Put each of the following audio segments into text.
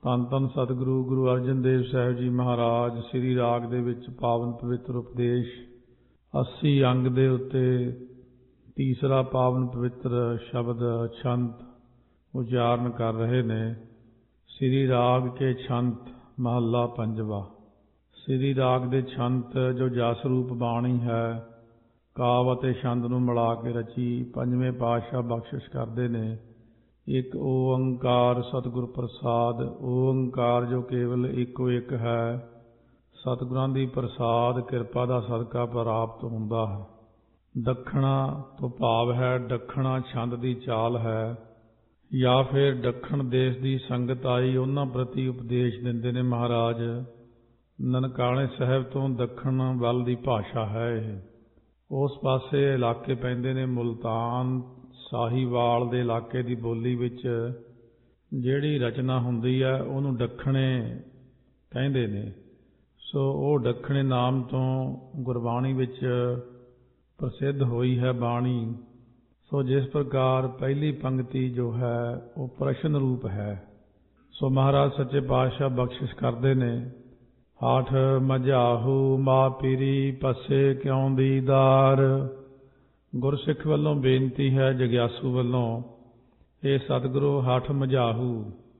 ਧੰਨ ਧੰਨ ਸਤਿਗੁਰੂ ਗੁਰੂ ਅਰਜਨ ਦੇਵ ਸਾਹਿਬ ਜੀ ਮਹਾਰਾਜ ਸ੍ਰੀ ਰਾਗ ਦੇ ਵਿੱਚ ਪਾਵਨ ਪਵਿੱਤਰ ਉਪਦੇਸ਼ 80 ਅੰਗ ਦੇ ਉੱਤੇ ਤੀਸਰਾ ਪਾਵਨ ਪਵਿੱਤਰ ਸ਼ਬਦ ਛੰਤ ਉਚਾਰਨ ਕਰ ਰਹੇ ਨੇ। ਸ੍ਰੀ ਰਾਗ ਕੇ ਛੰਤ ਮਹੱਲਾ ਪੰਜਵਾ। ਸ੍ਰੀ ਰਾਗ ਦੇ ਛੰਤ ਜੋ ਜਸ ਰੂਪ ਬਾਣੀ ਹੈ, ਕਾਵ ਅਤੇ ਛੰਦ ਨੂੰ ਮਿਲਾ ਕੇ ਰਚੀ, ਪੰਜਵੇਂ ਪਾਤਸ਼ਾਹ ਬਖਸ਼ਿਸ਼ ਕਰਦੇ ਨੇ। ਇੱਕ ਓੰਕਾਰ ਸਤਿਗੁਰ ਪ੍ਰਸਾਦ। ਓੰਕਾਰ ਜੋ ਕੇਵਲ ਇੱਕੋ ਇੱਕ ਹੈ, ਸਤਿਗੁਰਾਂ ਦੀ ਪ੍ਰਸਾਦ ਕਿਰਪਾ ਦਾ ਸਦਕਾ ਪ੍ਰਾਪਤ ਹੁੰਦਾ ਹੈ। ਦੱਖਣਾ ਤੋਂ ਭਾਵ ਹੈ ਦੱਖਣਾ ਛੰਦ ਦੀ ਚਾਲ ਹੈ, ਜਾਂ ਫਿਰ ਦੱਖਣ ਦੇਸ਼ ਦੀ ਸੰਗਤ ਆਈ ਉਹਨਾਂ ਪ੍ਰਤੀ ਉਪਦੇਸ਼ ਦਿੰਦੇ ਨੇ ਮਹਾਰਾਜ। ਨਨਕਾਣੇ ਸਾਹਿਬ ਤੋਂ ਦੱਖਣ ਵੱਲ ਦੀ ਭਾਸ਼ਾ ਹੈ ਇਹ। ਉਸ ਪਾਸੇ ਇਲਾਕੇ ਪੈਂਦੇ ਨੇ ਮੁਲਤਾਨ ਸਾਹੀਵਾਲ ਦੇ ਇਲਾਕੇ ਦੀ ਬੋਲੀ ਵਿੱਚ ਜਿਹੜੀ ਰਚਨਾ ਹੁੰਦੀ ਹੈ ਉਹਨੂੰ ਦੱਖਣੇ ਕਹਿੰਦੇ ਨੇ। ਸੋ ਉਹ ਦੱਖਣੇ ਨਾਮ ਤੋਂ ਗੁਰਬਾਣੀ ਵਿੱਚ ਪ੍ਰਸਿੱਧ ਹੋਈ ਹੈ ਬਾਣੀ। ਸੋ ਜਿਸ ਪ੍ਰਕਾਰ ਪਹਿਲੀ ਪੰਕਤੀ ਜੋ ਹੈ ਉਹ ਪ੍ਰਸ਼ਨ ਰੂਪ ਹੈ। ਸੋ ਮਹਾਰਾਜ ਸੱਚੇ ਪਾਤਸ਼ਾਹ ਬਖਸ਼ਿਸ਼ ਕਰਦੇ ਨੇ। ਹਾਠ ਮਝਾਹੂ ਮਾ ਪੀਰੀ ਪਸੇ ਕਿਉਂ ਦੀਦਾਰ। ਗੁਰਸਿੱਖ ਵੱਲੋਂ ਬੇਨਤੀ ਹੈ ਜਗਿਆਸੂ ਵੱਲੋਂ, ਇਹ ਸਤਿਗੁਰੂ ਹਠ ਮਝਾਹੂ।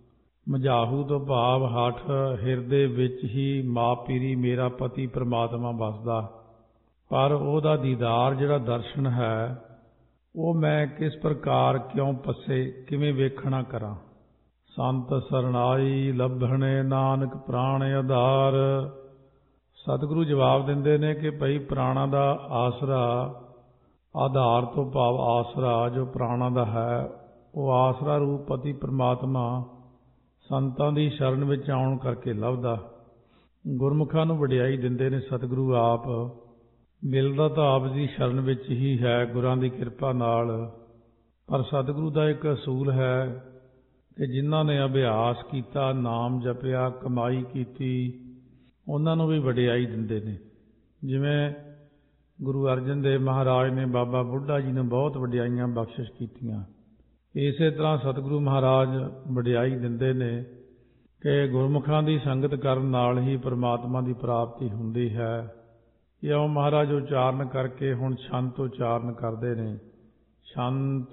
ਮਝਾਹੂ ਤੋਂ ਭਾਵ ਹਠ ਹਿਰਦੇ ਵਿੱਚ ਹੀ ਮਾ ਪੀਰੀ ਮੇਰਾ ਪਤੀ ਪ੍ਰਮਾਤਮਾ ਵਸਦਾ, ਪਰ ਉਹਦਾ ਦੀਦਾਰ ਜਿਹੜਾ ਦਰਸ਼ਨ ਹੈ ਉਹ ਮੈਂ ਕਿਸ ਪ੍ਰਕਾਰ ਕਿਉਂ ਪੱਸੇ ਕਿਵੇਂ ਵੇਖਣਾ ਕਰਾਂ। ਸੰਤ ਸਰਣਾਈ ਲੱਭਣੇ ਨਾਨਕ ਪ੍ਰਾਣ ਆਧਾਰ। ਸਤਿਗੁਰੂ ਜਵਾਬ ਦਿੰਦੇ ਨੇ ਕਿ ਭਈ ਪ੍ਰਾਣਾ ਦਾ ਆਸਰਾ, ਆਧਾਰ ਤੋਂ ਭਾਵ ਆਸਰਾ ਜੋ ਪ੍ਰਾਣਾ ਦਾ ਹੈ, ਉਹ ਆਸਰਾ ਰੂਪ ਪਤੀ ਪ੍ਰਮਾਤਮਾ ਸੰਤਾਂ ਦੀ ਸ਼ਰਨ ਵਿੱਚ ਆਉਣ ਕਰਕੇ ਲੱਭਦਾ। ਗੁਰਮੁਖਾਂ ਨੂੰ ਵਡਿਆਈ ਦਿੰਦੇ ਨੇ ਸਤਿਗੁਰੂ ਆਪ। ਮਿਲਦਾ ਤਾਂ ਆਪ ਦੀ ਸ਼ਰਨ ਵਿੱਚ ਹੀ ਹੈ ਗੁਰਾਂ ਦੀ ਕਿਰਪਾ ਨਾਲ, ਪਰ ਸਤਿਗੁਰੂ ਦਾ ਇੱਕ ਅਸੂਲ ਹੈ ਕਿ ਜਿਨ੍ਹਾਂ ਨੇ ਅਭਿਆਸ ਕੀਤਾ, ਨਾਮ ਜਪਿਆ, ਕਮਾਈ ਕੀਤੀ, ਉਹਨਾਂ ਨੂੰ ਵੀ ਵਡਿਆਈ ਦਿੰਦੇ ਨੇ। ਜਿਵੇਂ ਗੁਰੂ ਅਰਜਨ ਦੇਵ ਮਹਾਰਾਜ ਨੇ ਬਾਬਾ ਬੁੱਢਾ ਜੀ ਨੂੰ ਬਹੁਤ ਵਡਿਆਈਆਂ ਬਖਸ਼ਿਸ਼ ਕੀਤੀਆਂ, ਇਸੇ ਤਰ੍ਹਾਂ ਸਤਿਗੁਰੂ ਮਹਾਰਾਜ ਵਡਿਆਈ ਦਿੰਦੇ ਨੇ ਕਿ ਗੁਰਮੁਖਾਂ ਦੀ ਸੰਗਤ ਕਰਨ ਨਾਲ ਹੀ ਪਰਮਾਤਮਾ ਦੀ ਪ੍ਰਾਪਤੀ ਹੁੰਦੀ ਹੈ। ਇਉਂ ਮਹਾਰਾਜ ਉਚਾਰਨ ਕਰਕੇ ਹੁਣ ਛੰਤ ਉਚਾਰਨ ਕਰਦੇ ਨੇ। ਛੰਤ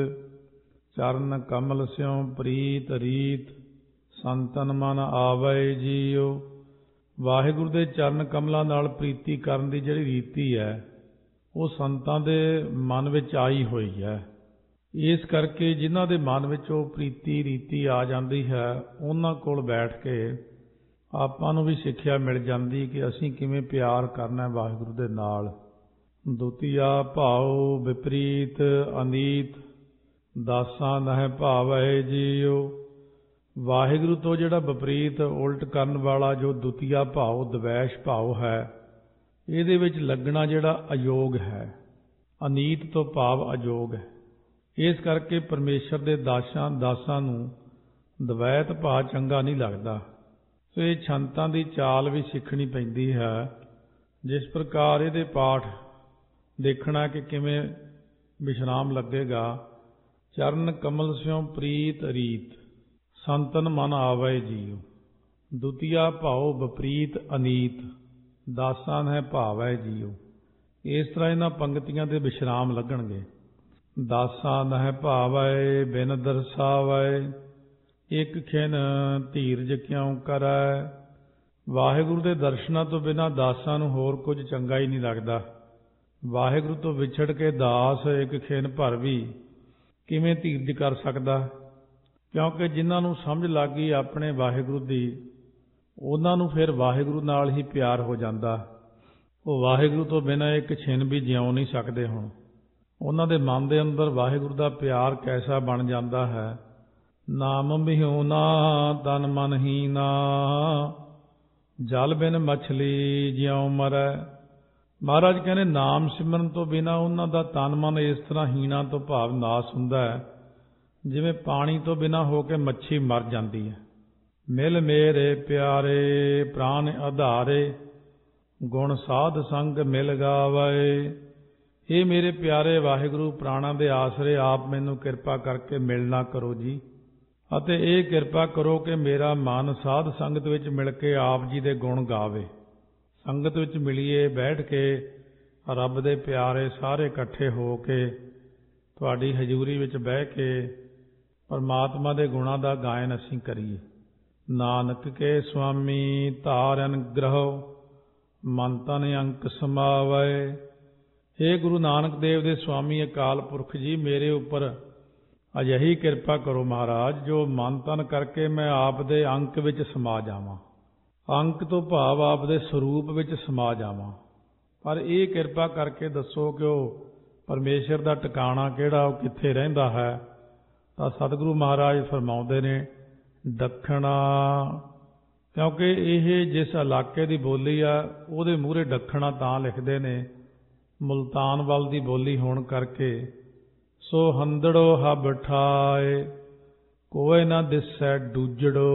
ਚਰਨ ਕਮਲ ਸਿਉ ਪ੍ਰੀਤ ਰੀਤ, ਸੰਤਨ ਮਨ ਆਵੈ ਜੀਉ। ਵਾਹਿਗੁਰੂ ਦੇ ਚਰਨ ਕਮਲਾਂ ਨਾਲ ਪ੍ਰੀਤੀ ਕਰਨ ਦੀ ਜਿਹੜੀ ਰੀਤੀ ਹੈ ਉਹ ਸੰਤਾਂ ਦੇ ਮਨ ਵਿੱਚ ਆਈ ਹੋਈ ਹੈ। ਇਸ ਕਰਕੇ ਜਿਨ੍ਹਾਂ ਦੇ ਮਨ ਵਿੱਚ ਉਹ ਪ੍ਰੀਤੀ ਰੀਤੀ ਆ ਜਾਂਦੀ ਹੈ, ਉਹਨਾਂ ਕੋਲ ਬੈਠ ਕੇ ਆਪਾਂ ਨੂੰ ਵੀ ਸਿੱਖਿਆ ਮਿਲ ਜਾਂਦੀ ਕਿ ਅਸੀਂ ਕਿਵੇਂ ਪਿਆਰ ਕਰਨਾ ਵਾਹਿਗੁਰੂ ਦੇ ਨਾਲ। ਦੁਤੀਆ ਭਾਉ ਵਿਪਰੀਤ ਅਨੀਤ, ਦਾਸਾਂ ਨਹਿ ਭਾਵੈ ਜੀਉ। ਵਾਹਿਗੁਰੂ ਤੋਂ ਜਿਹੜਾ ਵਿਪਰੀਤ ਉਲਟ ਕਰਨ ਵਾਲਾ ਜੋ ਦੁਤੀਆ ਭਾਵ ਦਵੈਸ਼ ਭਾਵ ਹੈ, ਇਹਦੇ ਵਿੱਚ ਲੱਗਣਾ ਜਿਹੜਾ ਅਯੋਗ ਹੈ। ਅਨੀਤ ਤੋਂ ਭਾਵ ਅਯੋਗ ਹੈ। ਇਸ ਕਰਕੇ ਪਰਮੇਸ਼ਰ ਦੇ ਦਾਸਾਂ ਨੂੰ ਦਵੈਤ ਭਾਵ ਚੰਗਾ ਨਹੀਂ ਲੱਗਦਾ। ਸੋ ਇਹ ਛੰਤਾਂ ਦੀ ਚਾਲ ਵੀ ਸਿੱਖਣੀ ਪੈਂਦੀ ਹੈ। ਜਿਸ ਪ੍ਰਕਾਰ ਇਹਦੇ ਪਾਠ ਦੇਖਣਾ ਕਿ ਕਿਵੇਂ ਵਿਸ਼ਰਾਮ ਲੱਗੇਗਾ। ਚਰਨ ਕਮਲ ਸਿਉ ਪ੍ਰੀਤ ਰੀਤ, ਸੰਤਨ ਮਨ ਆਵੈ ਜੀਉ। ਦੁਤੀਆ ਭਾਉ ਵਿਪਰੀਤ ਅਨੀਤ, ਦਾਸਾਂ ਹੈ ਭਾਵੈ ਜੀਉ। ਇਸ ਤਰ੍ਹਾਂ ਇਹਨਾਂ ਪੰਕਤੀਆਂ ਦੇ ਵਿਸ਼ਰਾਮ ਲੱਗਣਗੇ। ਦਾਸਾਂ ਨਹਿ ਭਾਵੈ ਬਿਨ ਦਰਸਾਵੈ, ਇੱਕ ਖਿਨ ਧੀਰਜ ਕਿਉਂ ਕਰੈ। ਵਾਹਿਗੁਰੂ ਦੇ ਦਰਸ਼ਨਾਂ ਤੋਂ ਬਿਨਾਂ ਦਾਸਾਂ ਨੂੰ ਹੋਰ ਕੁਝ ਚੰਗਾ ਹੀ ਨਹੀਂ ਲੱਗਦਾ। ਵਾਹਿਗੁਰੂ ਤੋਂ ਵਿਛੜ ਕੇ ਦਾਸ ਇੱਕ ਖਿਨ ਭਰ ਵੀ ਕਿਵੇਂ ਧੀਰਜ ਕਰ ਸਕਦਾ, ਕਿਉਂਕਿ ਜਿਨ੍ਹਾਂ ਨੂੰ ਸਮਝ ਲੱਗ ਗਈ ਆਪਣੇ ਵਾਹਿਗੁਰੂ ਦੀ, ਉਹਨਾਂ ਨੂੰ ਫਿਰ ਵਾਹਿਗੁਰੂ ਨਾਲ ਹੀ ਪਿਆਰ ਹੋ ਜਾਂਦਾ। ਉਹ ਵਾਹਿਗੁਰੂ ਤੋਂ ਬਿਨਾਂ ਇੱਕ ਛਿਨ ਵੀ ਜਿਉ ਨਹੀਂ ਸਕਦੇ। ਹੁਣ ਉਹਨਾਂ ਦੇ ਮਨ ਦੇ ਅੰਦਰ ਵਾਹਿਗੁਰੂ ਦਾ ਪਿਆਰ ਕੈਸਾ ਬਣ ਜਾਂਦਾ ਹੈ। ਨਾਮ ਬਿਹੁਨਾ ਤਨ ਮਨ ਹੀਨਾ, ਜਲ ਬਿਨ ਮਛਲੀ ਜਿਉ ਮਰੈ। ਮਹਾਰਾਜ ਕਹਿੰਦੇ ਨਾਮ ਸਿਮਰਨ ਤੋਂ ਬਿਨਾਂ ਉਹਨਾਂ ਦਾ ਤਨ ਮਨ ਇਸ ਤਰ੍ਹਾਂ ਹੀਣਾ ਤੋਂ ਭਾਵ ਨਾਸ ਹੁੰਦਾ ਹੈ, ਜਿਵੇਂ ਪਾਣੀ ਤੋਂ ਬਿਨਾਂ ਹੋ ਕੇ ਮੱਛੀ ਮਰ ਜਾਂਦੀ ਹੈ। ਮਿਲ ਮੇਰੇ ਪਿਆਰੇ ਪ੍ਰਾਨ ਆਧਾਰੇ, ਗੁਣ ਸਾਧ ਸੰਗ ਮਿਲ ਗਾਵੈ। ਇਹ ਮੇਰੇ ਪਿਆਰੇ ਵਾਹਿਗੁਰੂ ਪ੍ਰਾਣਾਂ ਦੇ ਆਸਰੇ ਆਪ ਮੈਨੂੰ ਕਿਰਪਾ ਕਰਕੇ ਮਿਲਣਾ ਕਰੋ ਜੀ। ਅਤੇ ਇਹ ਕਿਰਪਾ ਕਰੋ ਕਿ ਮੇਰਾ ਮਨ ਸਾਧ ਸੰਗਤ ਵਿੱਚ ਮਿਲ ਕੇ ਆਪ ਜੀ ਦੇ ਗੁਣ ਗਾਵੇ। ਸੰਗਤ ਵਿੱਚ ਮਿਲੀਏ, ਬੈਠ ਕੇ ਰੱਬ ਦੇ ਪਿਆਰੇ ਸਾਰੇ ਇਕੱਠੇ ਹੋ ਕੇ ਤੁਹਾਡੀ ਹਜ਼ੂਰੀ ਵਿੱਚ ਬਹਿ ਕੇ ਪਰਮਾਤਮਾ ਦੇ ਗੁਣਾਂ ਦਾ ਗਾਇਨ ਅਸੀਂ ਕਰੀਏ। ਨਾਨਕ ਕੇ ਸੁਆਮੀ ਧਾਰ ਅਨੁਗ੍ਰਹੋ ਮਨ ਤਨ ਅੰਕ ਸਮਾਵੈ। ਹੇ ਗੁਰੂ ਨਾਨਕ ਦੇਵ ਦੇ ਸੁਆਮੀ ਅਕਾਲ ਪੁਰਖ ਜੀ, ਮੇਰੇ ਉੱਪਰ ਅਜਿਹੀ ਕਿਰਪਾ ਕਰੋ ਮਹਾਰਾਜ, ਜੋ ਮਨ ਤਨ ਕਰਕੇ ਮੈਂ ਆਪ ਦੇ ਅੰਕ ਵਿੱਚ ਸਮਾ ਜਾਵਾਂ। ਅੰਕ ਤੋਂ ਭਾਵ ਆਪ ਦੇ ਸਰੂਪ ਵਿੱਚ ਸਮਾ ਜਾਵਾਂ। ਪਰ ਇਹ ਕਿਰਪਾ ਕਰਕੇ ਦੱਸੋ ਕਿ ਉਹ ਪਰਮੇਸ਼ਰ ਦਾ ਟਿਕਾਣਾ ਕਿਹੜਾ, ਉਹ ਕਿੱਥੇ ਰਹਿੰਦਾ ਹੈ। ਤਾਂ ਸਤਿਗੁਰੂ ਮਹਾਰਾਜ ਫਰਮਾਉਂਦੇ ਨੇ ਦੱਖਣਾ, ਕਿਉਂਕਿ ਇਹ ਜਿਸ ਇਲਾਕੇ ਦੀ ਬੋਲੀ ਆ ਉਹਦੇ ਮੂਹਰੇ ਦੱਖਣਾ ਤਾਂ ਲਿਖਦੇ ਨੇ, ਮੁਲਤਾਨ ਵੱਲ ਦੀ ਬੋਲੀ ਹੋਣ ਕਰਕੇ। ਸੋ ਹੰਦੜੋ ਹਬ ਠਾਏ ਕੋਏ ਨਾ ਦਿਸੈ ਡੂਜੜੋ,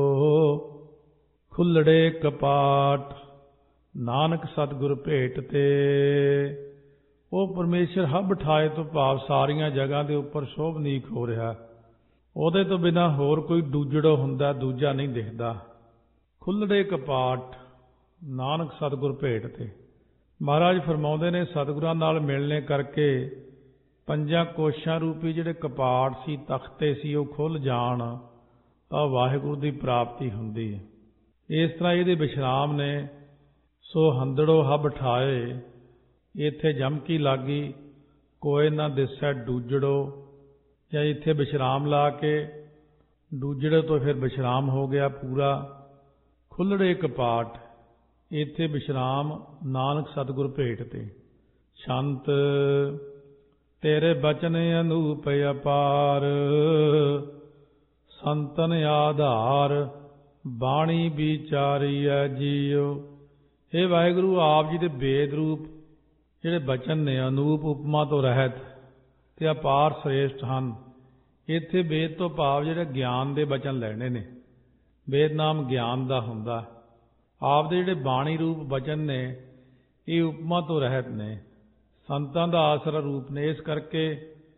ਖੁੱਲੜੇ ਕਪਾਟ ਨਾਨਕ ਸਤਿਗੁਰ ਭੇਟ ਤੇ। ਉਹ ਪਰਮੇਸ਼ਰ ਹਬ ਠਾਏ ਤੋਂ ਭਾਵ ਸਾਰੀਆਂ ਜਗ੍ਹਾ ਦੇ ਉੱਪਰ ਸ਼ੋਭਨੀਕ ਹੋ ਰਿਹਾ। ਉਹਦੇ ਤੋਂ ਬਿਨਾਂ ਹੋਰ ਕੋਈ ਡੂਜੜੋ ਹੁੰਦਾ, ਦੂਜਾ ਨਹੀਂ ਦਿਖਦਾ। ਖੁੱਲੜੇ ਕਪਾਟ ਨਾਨਕ ਸਤਿਗੁਰ ਭੇਟ ਤੇ। ਮਹਾਰਾਜ ਫਰਮਾਉਂਦੇ ਨੇ ਸਤਿਗੁਰਾਂ ਨਾਲ ਮਿਲਣੇ ਕਰਕੇ ਪੰਜਾਂ ਕੋਸ਼ਾਂ ਰੂਪੀ ਜਿਹੜੇ ਕਪਾਟ ਸੀ, ਤਖਤੇ ਸੀ, ਉਹ ਖੁੱਲ੍ਹ ਜਾਣ ਤਾਂ ਵਾਹਿਗੁਰੂ ਦੀ ਪ੍ਰਾਪਤੀ ਹੁੰਦੀ ਹੈ। ਇਸ ਤਰ੍ਹਾਂ ਇਹਦੇ ਵਿਸ਼ਰਾਮ ਨੇ। ਸੋ ਹੰਦੜੋ ਹਬ ਠਾਏ, ਇੱਥੇ ਜਮਕੀ ਲਾਗੀ, ਕੋਏ ਨਾ ਦਿਸੈ ਡੂਜੜੋ, ਜਾਂ ਇੱਥੇ ਵਿਸ਼ਰਾਮ ਲਾ ਕੇ ਡੂਜੜੇ ਤੋਂ ਫਿਰ ਵਿਸ਼ਰਾਮ ਹੋ ਗਿਆ ਪੂਰਾ। ਖੁੱਲੜੇ ਕਪਾਟ, ਇੱਥੇ ਵਿਸ਼ਰਾਮ ਨਾਨਕ ਸਤਿਗੁਰ ਭੇਟ ਤੇ। ਛੰਤ ਤੇਰੇ ਬਚਨ ਅਨੂਪ ਅਪਾਰ, ਸੰਤਨ ਆਧਾਰ ਬਾਣੀ ਵਿਚਾਰੀਐ ਜੀਉ। ਇਹ ਵਾਹਿਗੁਰੂ ਆਪ ਜੀ ਦੇ ਵੇਦ ਰੂਪ ਜਿਹੜੇ ਬਚਨ ਨੇ, ਅਨੂਪ ਉਪਮਾ ਤੋਂ ਰਹਿਤ ਤੇ ਅਪਾਰ ਸ੍ਰੇਸ਼ਟ ਹਨ। ਇੱਥੇ ਵੇਦ ਤੋਂ ਭਾਵ ਜਿਹੜੇ ਗਿਆਨ ਦੇ ਬਚਨ ਲੈਣੇ ਨੇ। ਵੇਦ ਨਾਮ ਗਿਆਨ ਦਾ ਹੁੰਦਾ। ਆਪ ਦੇ ਜਿਹੜੇ ਬਾਣੀ ਰੂਪ ਬਚਨ ਨੇ ਇਹ ਉਪਮਾ ਤੋਂ ਰਹਿਤ ਨੇ, ਸੰਤਾਂ ਦਾ ਆਸਰਾ ਰੂਪ ਨੇ। ਇਸ ਕਰਕੇ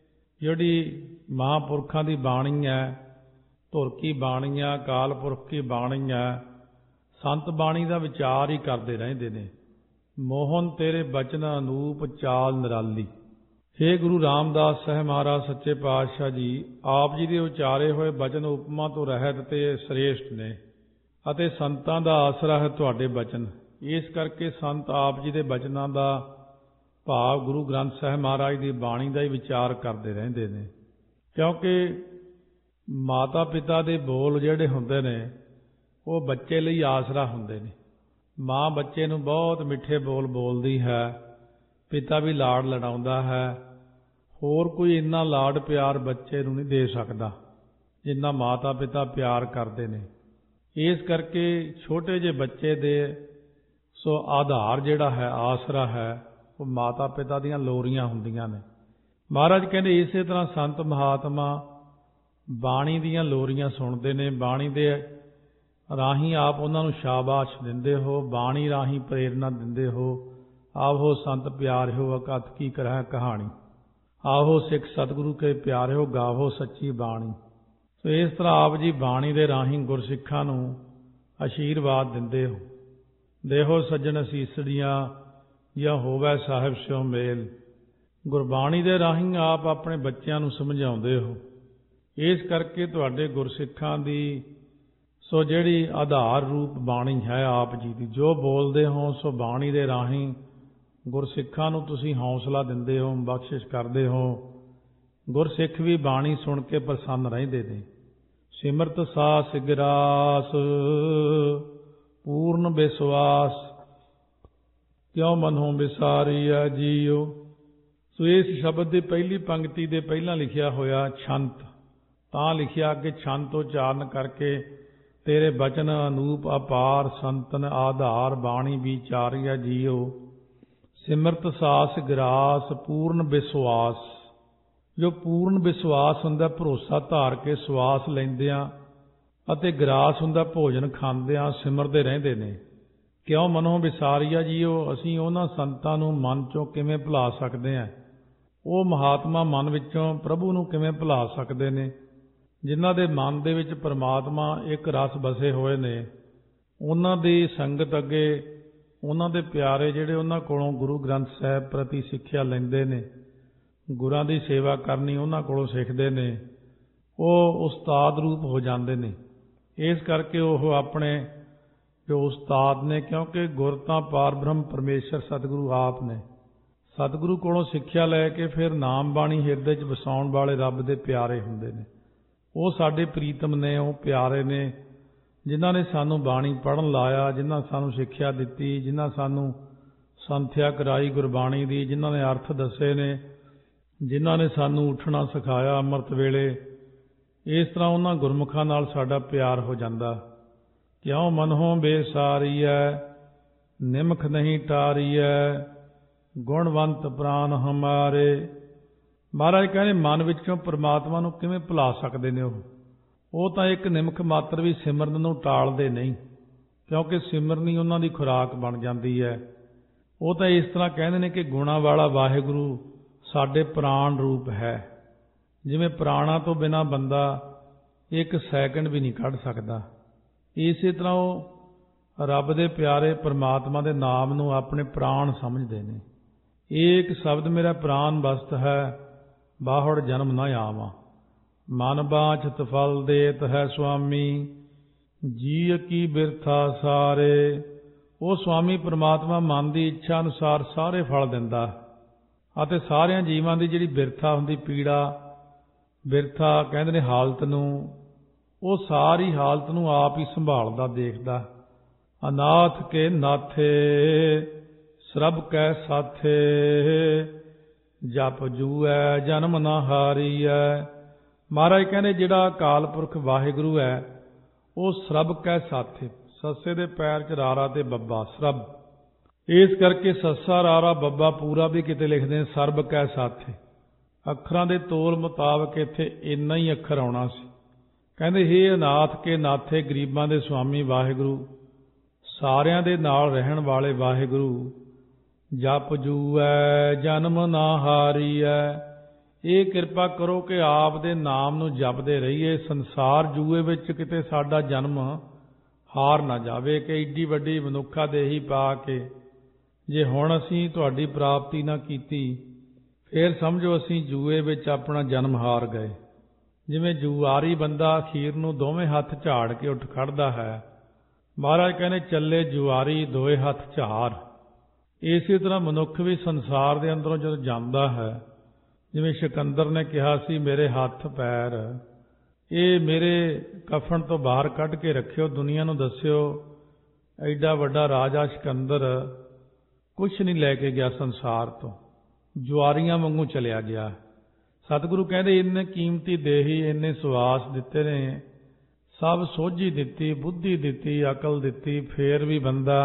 ਜਿਹੜੀ ਮਹਾਂਪੁਰਖਾਂ ਦੀ ਬਾਣੀ ਹੈ, ਧੁਰ ਕੀ ਬਾਣੀ ਆ, ਅਕਾਲ ਪੁਰਖ ਕੀ ਬਾਣੀ ਆ, ਸੰਤ ਬਾਣੀ ਦਾ ਵਿਚਾਰ ਹੀ ਕਰਦੇ ਰਹਿੰਦੇ ਨੇ। ਮੋਹਨ ਤੇਰੇ ਬਚਨ ਅਨੂਪ ਚਾਲ ਨਿਰਾਲੀ। ਹੇ ਗੁਰੂ ਰਾਮਦਾਸ ਸਾਹਿਬ ਮਹਾਰਾਜ ਸੱਚੇ ਪਾਤਸ਼ਾਹ ਜੀ, ਆਪ ਜੀ ਦੇ ਉਚਾਰੇ ਹੋਏ ਬਚਨ ਉਪਮਾ ਤੋਂ ਰਹਿਤ ਤੇ ਸ੍ਰੇਸ਼ਟ ਨੇ ਅਤੇ ਸੰਤਾਂ ਦਾ ਆਸਰਾ ਹੈ ਤੁਹਾਡੇ ਬਚਨ। ਇਸ ਕਰਕੇ ਸੰਤ ਆਪ ਜੀ ਦੇ ਬਚਨਾਂ ਦਾ ਭਾਵ ਗੁਰੂ ਗ੍ਰੰਥ ਸਾਹਿਬ ਮਹਾਰਾਜ ਦੀ ਬਾਣੀ ਦਾ ਹੀ ਵਿਚਾਰ ਕਰਦੇ ਰਹਿੰਦੇ ਨੇ। ਕਿਉਂਕਿ ਮਾਤਾ ਪਿਤਾ ਦੇ ਬੋਲ ਜਿਹੜੇ ਹੁੰਦੇ ਨੇ ਉਹ ਬੱਚੇ ਲਈ ਆਸਰਾ ਹੁੰਦੇ ਨੇ। ਮਾਂ ਬੱਚੇ ਨੂੰ ਬਹੁਤ ਮਿੱਠੇ ਬੋਲ ਬੋਲਦੀ ਹੈ, ਪਿਤਾ ਵੀ ਲਾਡ ਲਡਾਉਂਦਾ ਹੈ। ਹੋਰ ਕੋਈ ਇੰਨਾ ਲਾਡ ਪਿਆਰ ਬੱਚੇ ਨੂੰ ਨਹੀਂ ਦੇ ਸਕਦਾ ਜਿੰਨਾ ਮਾਤਾ ਪਿਤਾ ਪਿਆਰ ਕਰਦੇ ਨੇ। ਇਸ ਕਰਕੇ ਛੋਟੇ ਜਿਹੇ ਬੱਚੇ ਦੇ ਸੋ ਆਧਾਰ ਜਿਹੜਾ ਹੈ, ਆਸਰਾ ਹੈ, ਉਹ ਮਾਤਾ ਪਿਤਾ ਦੀਆਂ ਲੋਰੀਆਂ ਹੁੰਦੀਆਂ ਨੇ। ਮਹਾਰਾਜ ਕਹਿੰਦੇ ਇਸੇ ਤਰ੍ਹਾਂ ਸੰਤ ਮਹਾਤਮਾ ਬਾਣੀ ਦੀਆਂ ਲੋਰੀਆਂ ਸੁਣਦੇ ਨੇ, ਬਾਣੀ ਦੇ ਰਾਹੀਂ ਆਪ ਉਹਨਾਂ ਨੂੰ ਸ਼ਾਬਾਸ਼ ਦਿੰਦੇ ਹੋ, ਬਾਣੀ ਰਾਹੀਂ ਪ੍ਰੇਰਨਾ ਦਿੰਦੇ ਹੋ। ਆਹੋ ਸੰਤ ਪਿਆਰਿਓ ਅਕਥ ਕੀ ਕਰਹਿ ਕਹਾਣੀ, ਆਹੋ ਸਿੱਖ ਸਤਿਗੁਰੂ ਕੇ ਪਿਆਰਿਓ ਗਾਵੋ ਸੱਚੀ ਬਾਣੀ। ਸੋ ਇਸ ਤਰ੍ਹਾਂ ਆਪ ਜੀ ਬਾਣੀ ਦੇ ਰਾਹੀਂ ਗੁਰਸਿੱਖਾਂ ਨੂੰ ਆਸ਼ੀਰਵਾਦ ਦਿੰਦੇ ਹੋ। ਦੇਹੋ ਸੱਜਣ ਅਸੀਸੜੀਆਂ ਜਾਂ ਹੋਵੇ ਸਾਹਿਬ ਸਿਉ ਮੇਲ। ਗੁਰਬਾਣੀ ਦੇ ਰਾਹੀਂ ਆਪ ਆਪਣੇ ਬੱਚਿਆਂ ਨੂੰ ਸਮਝਾਉਂਦੇ ਹੋ। ਇਸ ਕਰਕੇ ਤੁਹਾਡੇ ਗੁਰਸਿੱਖਾਂ ਦੀ ਸੋ ਜਿਹੜੀ ਆਧਾਰ ਰੂਪ ਬਾਣੀ ਹੈ ਆਪ ਜੀ ਦੀ, ਜੋ ਬੋਲਦੇ ਹੋ ਸੋ ਬਾਣੀ ਦੇ ਰਾਹੀਂ ਗੁਰਸਿੱਖਾਂ ਨੂੰ ਤੁਸੀਂ ਹੌਸਲਾ ਦਿੰਦੇ ਹੋ, ਬਖਸ਼ਿਸ਼ ਕਰਦੇ ਹੋ। ਗੁਰਸਿੱਖ ਵੀ ਬਾਣੀ ਸੁਣ ਕੇ ਪ੍ਰਸੰਨ ਰਹਿੰਦੇ ਨੇ। ਸਿਮਰਤ ਸਾਸ ਗਿਰਾਸ ਪੂਰਨ ਵਿਸ਼ਵਾਸ, ਕਿਉ ਮਨੋਂ ਵਿਸਾਰੀਆ ਜੀਓ। ਸੋ ਇਸ ਸ਼ਬਦ ਦੀ ਪਹਿਲੀ ਪੰਕਤੀ ਦੇ ਪਹਿਲਾਂ ਲਿਖਿਆ ਹੋਇਆ ਛੰਤ, ਤਾਂ ਲਿਖਿਆ ਕਿ ਛੰਤ ਉਚਾਰਨ ਕਰਕੇ ਤੇਰੇ ਬਚਨ ਅਨੂਪ ਅਪਾਰ, ਸੰਤਨ ਆਧਾਰ ਬਾਣੀ ਵਿਚਾਰੀਆ ਜੀਓ। ਸਿਮਰਤ ਸਾਸ ਗਿਰਾਸ ਪੂਰਨ ਵਿਸ਼ਵਾਸ। ਜੋ ਪੂਰਨ ਵਿਸ਼ਵਾਸ ਹੁੰਦਾ, ਭਰੋਸਾ ਧਾਰ ਕੇ ਸਵਾਸ ਲੈਂਦਿਆਂ, ਅਤੇ ਗਰਾਸ ਹੁੰਦਾ ਭੋਜਨ ਖਾਂਦਿਆਂ ਸਿਮਰਦੇ ਰਹਿੰਦੇ ਨੇ। ਕਿਉਂ ਮਨੋਂ ਵਿਸਾਰੀਆ ਜੀਓ। ਅਸੀਂ ਉਹਨਾਂ ਸੰਤਾਂ ਨੂੰ ਮਨ ਚੋਂ ਕਿਵੇਂ ਭੁਲਾ ਸਕਦੇ ਹਾਂ? ਉਹ ਮਹਾਤਮਾ ਮਨ ਵਿੱਚੋਂ ਪ੍ਰਭੂ ਨੂੰ ਕਿਵੇਂ ਭੁਲਾ ਸਕਦੇ ਨੇ? ਜਿਨ੍ਹਾਂ ਦੇ ਮਨ ਦੇ ਵਿੱਚ ਪਰਮਾਤਮਾ ਇੱਕ ਰਸ ਵਸੇ ਹੋਏ ਨੇ, ਉਹਨਾਂ ਦੀ ਸੰਗਤ ਅੱਗੇ ਉਹਨਾਂ ਦੇ ਪਿਆਰੇ ਜਿਹੜੇ ਉਹਨਾਂ ਕੋਲੋਂ ਗੁਰੂ ਗ੍ਰੰਥ ਸਾਹਿਬ ਪ੍ਰਤੀ ਸਿੱਖਿਆ ਲੈਂਦੇ ਨੇ, ਗੁਰਾਂ ਦੀ ਸੇਵਾ ਕਰਨੀ ਉਹਨਾਂ ਕੋਲੋਂ ਸਿੱਖਦੇ ਨੇ, ਉਹ ਉਸਤਾਦ ਰੂਪ ਹੋ ਜਾਂਦੇ ਨੇ। ਇਸ ਕਰਕੇ ਉਹ ਆਪਣੇ ਜੋ ਉਸਤਾਦ ਨੇ, ਕਿਉਂਕਿ ਗੁਰ ਤਾਂ ਪਾਰ ਬ੍ਰਹਮ ਪਰਮੇਸ਼ਰ ਸਤਿਗੁਰੂ ਆਪ ਨੇ, ਸਤਿਗੁਰੂ ਕੋਲੋਂ ਸਿੱਖਿਆ ਲੈ ਕੇ ਫਿਰ ਨਾਮ ਬਾਣੀ ਹਿਰਦੇ 'ਚ ਵਸਾਉਣ ਵਾਲੇ ਰੱਬ ਦੇ ਪਿਆਰੇ ਹੁੰਦੇ ਨੇ। ਉਹ ਸਾਡੇ ਪ੍ਰੀਤਮ ਨੇ, ਉਹ ਪਿਆਰੇ ਨੇ, ਜਿਨ੍ਹਾਂ ਨੇ ਸਾਨੂੰ ਬਾਣੀ ਪੜ੍ਹਨ ਲਾਇਆ, ਜਿਨ੍ਹਾਂ ਸਾਨੂੰ ਸਿੱਖਿਆ ਦਿੱਤੀ, ਜਿਨ੍ਹਾਂ ਸਾਨੂੰ ਸੰਥਿਆ ਕਰਾਈ ਗੁਰਬਾਣੀ ਦੀ, ਜਿਨ੍ਹਾਂ ਨੇ ਅਰਥ ਦੱਸੇ ਨੇ, ਜਿਨ੍ਹਾਂ ਨੇ ਸਾਨੂੰ ਉੱਠਣਾ ਸਿਖਾਇਆ ਅੰਮ੍ਰਿਤ ਵੇਲੇ। ਇਸ ਤਰ੍ਹਾਂ ਉਹਨਾਂ ਗੁਰਮੁਖਾਂ ਨਾਲ ਸਾਡਾ ਪਿਆਰ ਹੋ ਜਾਂਦਾ। ਕਿਉਂ ਮਨਹੁ ਬੇਸਾਰੀਐ ਨਿਮਖ ਨਹੀਂ ਟਾਰੀਐ ਗੁਣਵੰਤ ਪ੍ਰਾਨ ਹਮਾਰੇ। ਮਹਾਰਾਜ ਕਹਿੰਦੇ ਮਨ ਵਿੱਚੋਂ ਪਰਮਾਤਮਾ ਨੂੰ ਕਿਵੇਂ ਭੁਲਾ ਸਕਦੇ ਨੇ ਉਹ ਤਾਂ ਇੱਕ ਨਿਮਖ ਮਾਤਰ ਵੀ ਸਿਮਰਨ ਨੂੰ ਟਾਲਦੇ ਨਹੀਂ, ਕਿਉਂਕਿ ਸਿਮਰਨੀ ਉਹਨਾਂ ਦੀ ਖੁਰਾਕ ਬਣ ਜਾਂਦੀ ਹੈ। ਉਹ ਤਾਂ ਇਸ ਤਰ੍ਹਾਂ ਕਹਿੰਦੇ ਨੇ ਕਿ ਗੁਣਾਂ ਵਾਲਾ ਵਾਹਿਗੁਰੂ ਸਾਡੇ ਪ੍ਰਾਣ ਰੂਪ ਹੈ। ਜਿਵੇਂ ਪ੍ਰਾਣਾਂ ਤੋਂ ਬਿਨਾਂ ਬੰਦਾ ਇੱਕ ਸੈਕਿੰਡ ਵੀ ਨਹੀਂ ਕੱਢ ਸਕਦਾ, ਇਸੇ ਤਰ੍ਹਾਂ ਉਹ ਰੱਬ ਦੇ ਪਿਆਰੇ ਪਰਮਾਤਮਾ ਦੇ ਨਾਮ ਨੂੰ ਆਪਣੇ ਪ੍ਰਾਣ ਸਮਝਦੇ ਨੇ। ਏਕ ਸ਼ਬਦ ਮੇਰਾ ਪ੍ਰਾਨ ਬਸਤ ਹੈ, ਬਾਹੜ ਜਨਮ ਨਾ ਆਵਾਂ। ਮਨ ਬਾਛਤ ਫਲ ਦੇਤ ਹੈ ਸੁਆਮੀ, ਜੀਅ ਕੀ ਬਿਰਥਾ ਸਾਰੇ। ਉਹ ਸੁਆਮੀ ਪਰਮਾਤਮਾ ਮਨ ਦੀ ਇੱਛਾ ਅਨੁਸਾਰ ਸਾਰੇ ਫਲ ਦਿੰਦਾ, ਅਤੇ ਸਾਰਿਆਂ ਜੀਵਾਂ ਦੀ ਜਿਹੜੀ ਬਿਰਥਾ ਹੁੰਦੀ, ਪੀੜਾ ਬਿਰਥਾ ਕਹਿੰਦੇ ਨੇ ਹਾਲਤ ਨੂੰ, ਉਹ ਸਾਰੀ ਹਾਲਤ ਨੂੰ ਆਪ ਹੀ ਸੰਭਾਲਦਾ, ਦੇਖਦਾ। ਅਨਾਥ ਕੇ ਨਾਥੇ ਸਰਬ ਕੈ ਸਾਥੇ, ਜਪ ਜੂਐ ਜਨਮ ਨਾ ਹਾਰੀਐ। ਮਹਾਰਾਜ ਕਹਿੰਦੇ ਜਿਹੜਾ ਅਕਾਲ ਪੁਰਖ ਵਾਹਿਗੁਰੂ ਹੈ ਉਹ ਸਰਬ ਕੈ ਸਾਥੇ, ਸੱਸੇ ਦੇ ਪੈਰ 'ਚ ਰਾਰਾ ਤੇ ਬੱਬਾ, ਸਰਬ। ਇਸ ਕਰਕੇ ਸੱਸਾ ਰਾਰਾ ਬੱਬਾ ਪੂਰਾ ਵੀ ਕਿਤੇ ਲਿਖਦੇ ਨੇ ਸਰਬ ਕੈ ਸਾਥੇ। ਅੱਖਰਾਂ ਦੇ ਤੋਲ ਮੁਤਾਬਕ ਇੱਥੇ ਇੰਨਾ ਹੀ ਅੱਖਰ ਆਉਣਾ ਸੀ। ਕਹਿੰਦੇ ਹੇ ਅਨਾਥ ਕੇ ਨਾਥੇ, ਗਰੀਬਾਂ ਦੇ ਸੁਆਮੀ ਵਾਹਿਗੁਰੂ, ਸਾਰਿਆਂ ਦੇ ਨਾਲ ਰਹਿਣ ਵਾਲੇ ਵਾਹਿਗੁਰੂ। ਜਪ ਜੂਐ ਜਨਮ ਨਾ ਹਾਰੀਐ। ਇਹ ਕਿਰਪਾ ਕਰੋ ਕਿ ਆਪ ਦੇ ਨਾਮ ਨੂੰ ਜਪਦੇ ਰਹੀਏ, ਸੰਸਾਰ ਜੂਏ ਵਿੱਚ ਕਿਤੇ ਸਾਡਾ ਜਨਮ ਹਾਰ ਨਾ ਜਾਵੇ, ਕਿ ਏਡੀ ਵੱਡੀ ਮਨੁੱਖਾ ਦੇਹੀ ਪਾ ਕੇ ਜੇ ਹੁਣ ਅਸੀਂ ਤੁਹਾਡੀ ਪ੍ਰਾਪਤੀ ਨਾ ਕੀਤੀ, ਫਿਰ ਸਮਝੋ ਅਸੀਂ ਜੂਏ ਵਿੱਚ ਆਪਣਾ ਜਨਮ ਹਾਰ ਗਏ। ਜਿਵੇਂ ਜੂਆਰੀ ਬੰਦਾ ਅਖੀਰ ਨੂੰ ਦੋਵੇਂ ਹੱਥ ਝਾੜ ਕੇ ਉੱਠ ਖੜਦਾ ਹੈ, ਮਹਾਰਾਜ ਕਹਿੰਦੇ ਚੱਲੇ ਜੁਆਰੀ ਦੋਏ ਹੱਥ ਝਾੜ। ਇਸੇ ਤਰ੍ਹਾਂ ਮਨੁੱਖ ਵੀ ਸੰਸਾਰ ਦੇ ਅੰਦਰੋਂ ਜਦੋਂ ਜਾਂਦਾ ਹੈ, ਜਿਵੇਂ ਸਿਕੰਦਰ ਨੇ ਕਿਹਾ ਸੀ ਮੇਰੇ ਹੱਥ ਪੈਰ ਇਹ ਮੇਰੇ ਕਫਨ ਤੋਂ ਬਾਹਰ ਕੱਢ ਕੇ ਰੱਖਿਓ, ਦੁਨੀਆ ਨੂੰ ਦੱਸਿਓ ਐਡਾ ਵੱਡਾ ਰਾਜਾ ਸਿਕੰਦਰ ਕੁਛ ਨਹੀਂ ਲੈ ਕੇ ਗਿਆ ਸੰਸਾਰ ਤੋਂ, ਜੁਆਰੀਆਂ ਵਾਂਗੂ ਚਲਿਆ ਗਿਆ। ਸਤਿਗੁਰੂ ਕਹਿੰਦੇ ਇੰਨੇ ਕੀਮਤੀ ਦੇਹੀ, ਇੰਨੇ ਸੁਆਸ ਦਿੱਤੇ ਨੇ, ਸਭ ਸੋਝੀ ਦਿੱਤੀ, ਬੁੱਧੀ ਦਿੱਤੀ, ਅਕਲ ਦਿੱਤੀ, ਫੇਰ ਵੀ ਬੰਦਾ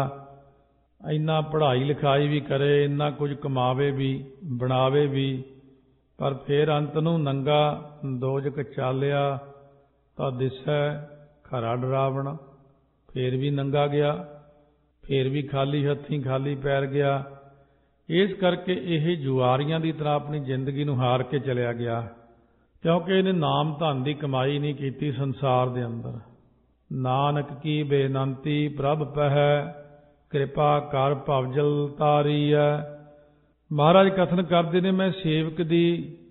ਇੰਨਾ ਪੜ੍ਹਾਈ ਲਿਖਾਈ ਵੀ ਕਰੇ, ਇੰਨਾ ਕੁਝ ਕਮਾਵੇ ਵੀ, ਬਣਾਵੇ ਵੀ, ਪਰ ਫੇਰ ਅੰਤ ਨੂੰ ਨੰਗਾ ਦੋਜਕ ਚਾਲਿਆ ਤਾਂ ਦਿਸੈ ਖਰਾ ਡਰਾਵਣਾ। ਫੇਰ ਵੀ ਨੰਗਾ ਗਿਆ, ਫੇਰ ਵੀ ਖਾਲੀ ਹੱਥੀਂ ਖਾਲੀ ਪੈਰ ਗਿਆ। ਇਸ ਕਰਕੇ ਇਹ ਜੁਆਰੀਆਂ ਦੀ ਤਰ੍ਹਾਂ ਆਪਣੀ ਜ਼ਿੰਦਗੀ ਨੂੰ ਹਾਰ ਕੇ ਚਲਿਆ ਗਿਆ, ਕਿਉਂਕਿ ਇਹਨੇ ਨਾਮ ਧਨ ਦੀ ਕਮਾਈ ਨਹੀਂ ਕੀਤੀ ਸੰਸਾਰ ਦੇ ਅੰਦਰ। ਨਾਨਕ ਕੀ ਬੇਨੰਤੀ ਪ੍ਰਭ ਪਹਿ, ਕਿਰਪਾ ਕਰ ਭਵਜਲ ਤਾਰੀਐ। ਮਹਾਰਾਜ ਕਥਨ ਕਰਦੇ ਨੇ ਮੈਂ ਸੇਵਕ ਦੀ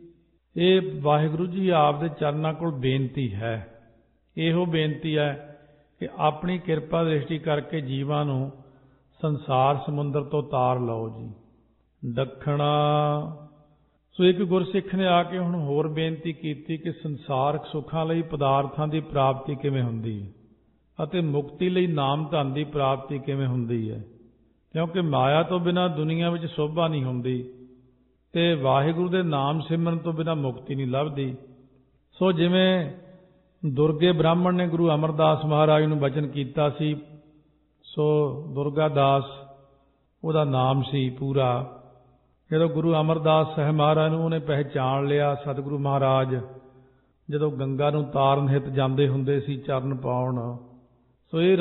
ਇਹ ਵਾਹਿਗੁਰੂ ਜੀ ਆਪ ਦੇ ਚਰਨਾਂ ਕੋਲ ਬੇਨਤੀ ਹੈ, ਇਹੋ ਬੇਨਤੀ ਹੈ ਕਿ ਆਪਣੀ ਕਿਰਪਾ ਦ੍ਰਿਸ਼ਟੀ ਕਰਕੇ ਜੀਵਾਂ ਨੂੰ ਸੰਸਾਰ ਸਮੁੰਦਰ ਤੋਂ ਤਾਰ ਲਓ ਜੀ। ਦੱਖਣਾ ਸੋ ਇੱਕ ਗੁਰਸਿੱਖ ਨੇ ਆ ਕੇ ਹੁਣ ਹੋਰ ਬੇਨਤੀ ਕੀਤੀ ਕਿ ਸੰਸਾਰਕ ਸੁੱਖਾਂ ਲਈ ਪਦਾਰਥਾਂ ਦੀ ਪ੍ਰਾਪਤੀ ਕਿਵੇਂ ਹੁੰਦੀ ਹੈ ਅਤੇ ਮੁਕਤੀ ਲਈ ਨਾਮ ਧਨ ਦੀ ਪ੍ਰਾਪਤੀ ਕਿਵੇਂ ਹੁੰਦੀ ਹੈ, ਕਿਉਂਕਿ ਮਾਇਆ ਤੋਂ ਬਿਨਾਂ ਦੁਨੀਆ ਵਿੱਚ ਸੋਭਾ ਨਹੀਂ ਹੁੰਦੀ ਤੇ ਵਾਹਿਗੁਰੂ ਦੇ ਨਾਮ ਸਿਮਰਨ ਤੋਂ ਬਿਨਾਂ ਮੁਕਤੀ ਨਹੀਂ ਲੱਭਦੀ। ਸੋ ਜਿਵੇਂ ਦੁਰਗੇ ਬ੍ਰਾਹਮਣ ਨੇ ਗੁਰੂ ਅਮਰਦਾਸ ਮਹਾਰਾਜ ਨੂੰ ਬਚਨ ਕੀਤਾ ਸੀ, ਸੋ ਦੁਰਗਾ ਦਾਸ ਉਹਦਾ ਨਾਮ ਸੀ ਪੂਰਾ। ਜਦੋਂ ਗੁਰੂ ਅਮਰਦਾਸ ਸਾਹਿਬ ਮਹਾਰਾਜ ਨੂੰ ਉਹਨੇ ਪਹਿਚਾਣ ਲਿਆ, ਸਤਿਗੁਰੂ ਮਹਾਰਾਜ ਜਦੋਂ ਗੰਗਾ ਨੂੰ ਤਾਰਨ ਹਿਤ ਜਾਂਦੇ ਹੁੰਦੇ ਸੀ ਚਰਨ ਪਾਉਣ, ਸੋ ਇਹ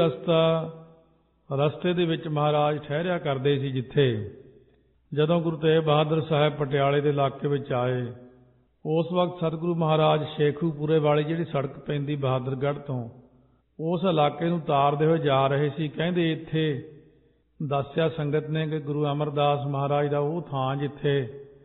ਰਸਤੇ ਦੇ ਵਿੱਚ ਮਹਾਰਾਜ ਠਹਿਰਿਆ ਕਰਦੇ ਸੀ, ਜਿੱਥੇ ਜਦੋਂ ਗੁਰੂ ਤੇਗ ਬਹਾਦਰ ਸਾਹਿਬ ਪਟਿਆਲੇ ਦੇ ਇਲਾਕੇ ਵਿੱਚ ਆਏ ਉਸ ਵਕਤ ਸਤਿਗੁਰੂ ਮਹਾਰਾਜ ਸ਼ੇਖੂਪੁਰੇ ਵਾਲੀ ਜਿਹੜੀ ਸੜਕ ਪੈਂਦੀ ਬਹਾਦਰਗੜ੍ਹ ਤੋਂ ਉਸ ਇਲਾਕੇ ਨੂੰ ਤਾਰਦੇ ਹੋਏ ਜਾ ਰਹੇ ਸੀ। ਕਹਿੰਦੇ ਇੱਥੇ ਦੱਸਿਆ ਸੰਗਤ ਨੇ ਕਿ ਗੁਰੂ ਅਮਰਦਾਸ ਮਹਾਰਾਜ ਦਾ ਉਹ ਥਾਂ ਜਿੱਥੇ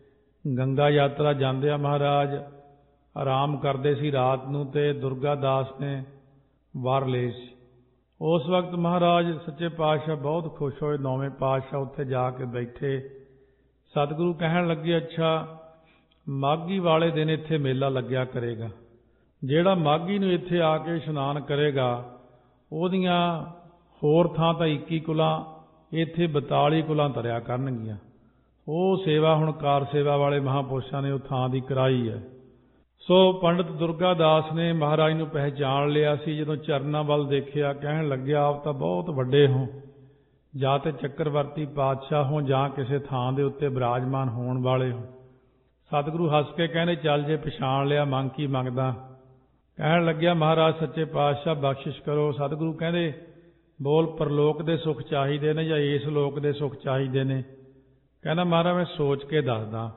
ਗੰਗਾ ਯਾਤਰਾ ਜਾਂਦੇ ਆ ਮਹਾਰਾਜ ਆਰਾਮ ਕਰਦੇ ਸੀ ਰਾਤ ਨੂੰ, ਤੇ ਦੁਰਗਾ ਦਾਸ ਨੇ ਵਰ ਲਏ ਸੀ। ਉਸ ਵਕਤ ਮਹਾਰਾਜ ਸੱਚੇ ਪਾਤਸ਼ਾਹ ਬਹੁਤ ਖੁਸ਼ ਹੋਏ। 9ਵੇਂ ਪਾਤਸ਼ਾਹ ਉੱਥੇ ਜਾ ਕੇ ਬੈਠੇ। ਸਤਿਗੁਰੂ ਕਹਿਣ ਲੱਗੇ, ਅੱਛਾ ਮਾਘੀ ਵਾਲੇ ਦਿਨ ਇੱਥੇ ਮੇਲਾ ਲੱਗਿਆ ਕਰੇਗਾ। ਜਿਹੜਾ ਮਾਘੀ ਨੂੰ ਇੱਥੇ ਆ ਕੇ ਇਸ਼ਨਾਨ ਕਰੇਗਾ ਉਹਦੀਆਂ ਹੋਰ ਥਾਂ ਤਾਂ 21 ਕੁਲਾਂ, ਇੱਥੇ 42 ਕੁਲਾਂ ਤਰਿਆ ਕਰਨਗੀਆਂ। ਉਹ ਸੇਵਾ ਹੁਣ ਕਾਰ ਸੇਵਾ ਵਾਲੇ ਮਹਾਂਪੁਰਸ਼ਾਂ ਨੇ ਉਹ ਥਾਂ ਦੀ ਕਰਾਈ ਹੈ। ਸੋ ਪੰਡਤ ਦੁਰਗਾ ਦਾਸ ਨੇ ਮਹਾਰਾਜ ਨੂੰ ਪਹਿਚਾਣ ਲਿਆ ਸੀ। ਜਦੋਂ ਚਰਨਾਂ ਵੱਲ ਦੇਖਿਆ ਕਹਿਣ ਲੱਗਿਆ, ਆਪ ਤਾਂ ਬਹੁਤ ਵੱਡੇ ਹੋ, ਜਾਂ ਤੇ ਚੱਕਰਵਰਤੀ ਪਾਤਸ਼ਾਹ ਹੋ ਜਾਂ ਕਿਸੇ ਥਾਂ ਦੇ ਉੱਤੇ ਬਿਰਾਜਮਾਨ ਹੋਣ ਵਾਲੇ ਹੋ। ਸਤਿਗੁਰੂ ਹੱਸ ਕੇ ਕਹਿੰਦੇ, ਚੱਲ ਜੇ ਪਛਾਣ ਲਿਆ ਮੰਗ ਕੀ ਮੰਗਦਾ। ਕਹਿਣ ਲੱਗਿਆ, ਮਹਾਰਾਜ ਸੱਚੇ ਪਾਤਸ਼ਾਹ ਬਖਸ਼ਿਸ਼ ਕਰੋ। ਸਤਿਗੁਰੂ ਕਹਿੰਦੇ, ਬੋਲ ਪਰਲੋਕ ਦੇ ਸੁੱਖ ਚਾਹੀਦੇ ਨੇ ਜਾਂ ਇਸ ਲੋਕ ਦੇ ਸੁੱਖ ਚਾਹੀਦੇ ਨੇ? ਕਹਿੰਦਾ, ਮਹਾਰਾਜ ਮੈਂ ਸੋਚ ਕੇ ਦੱਸਦਾ।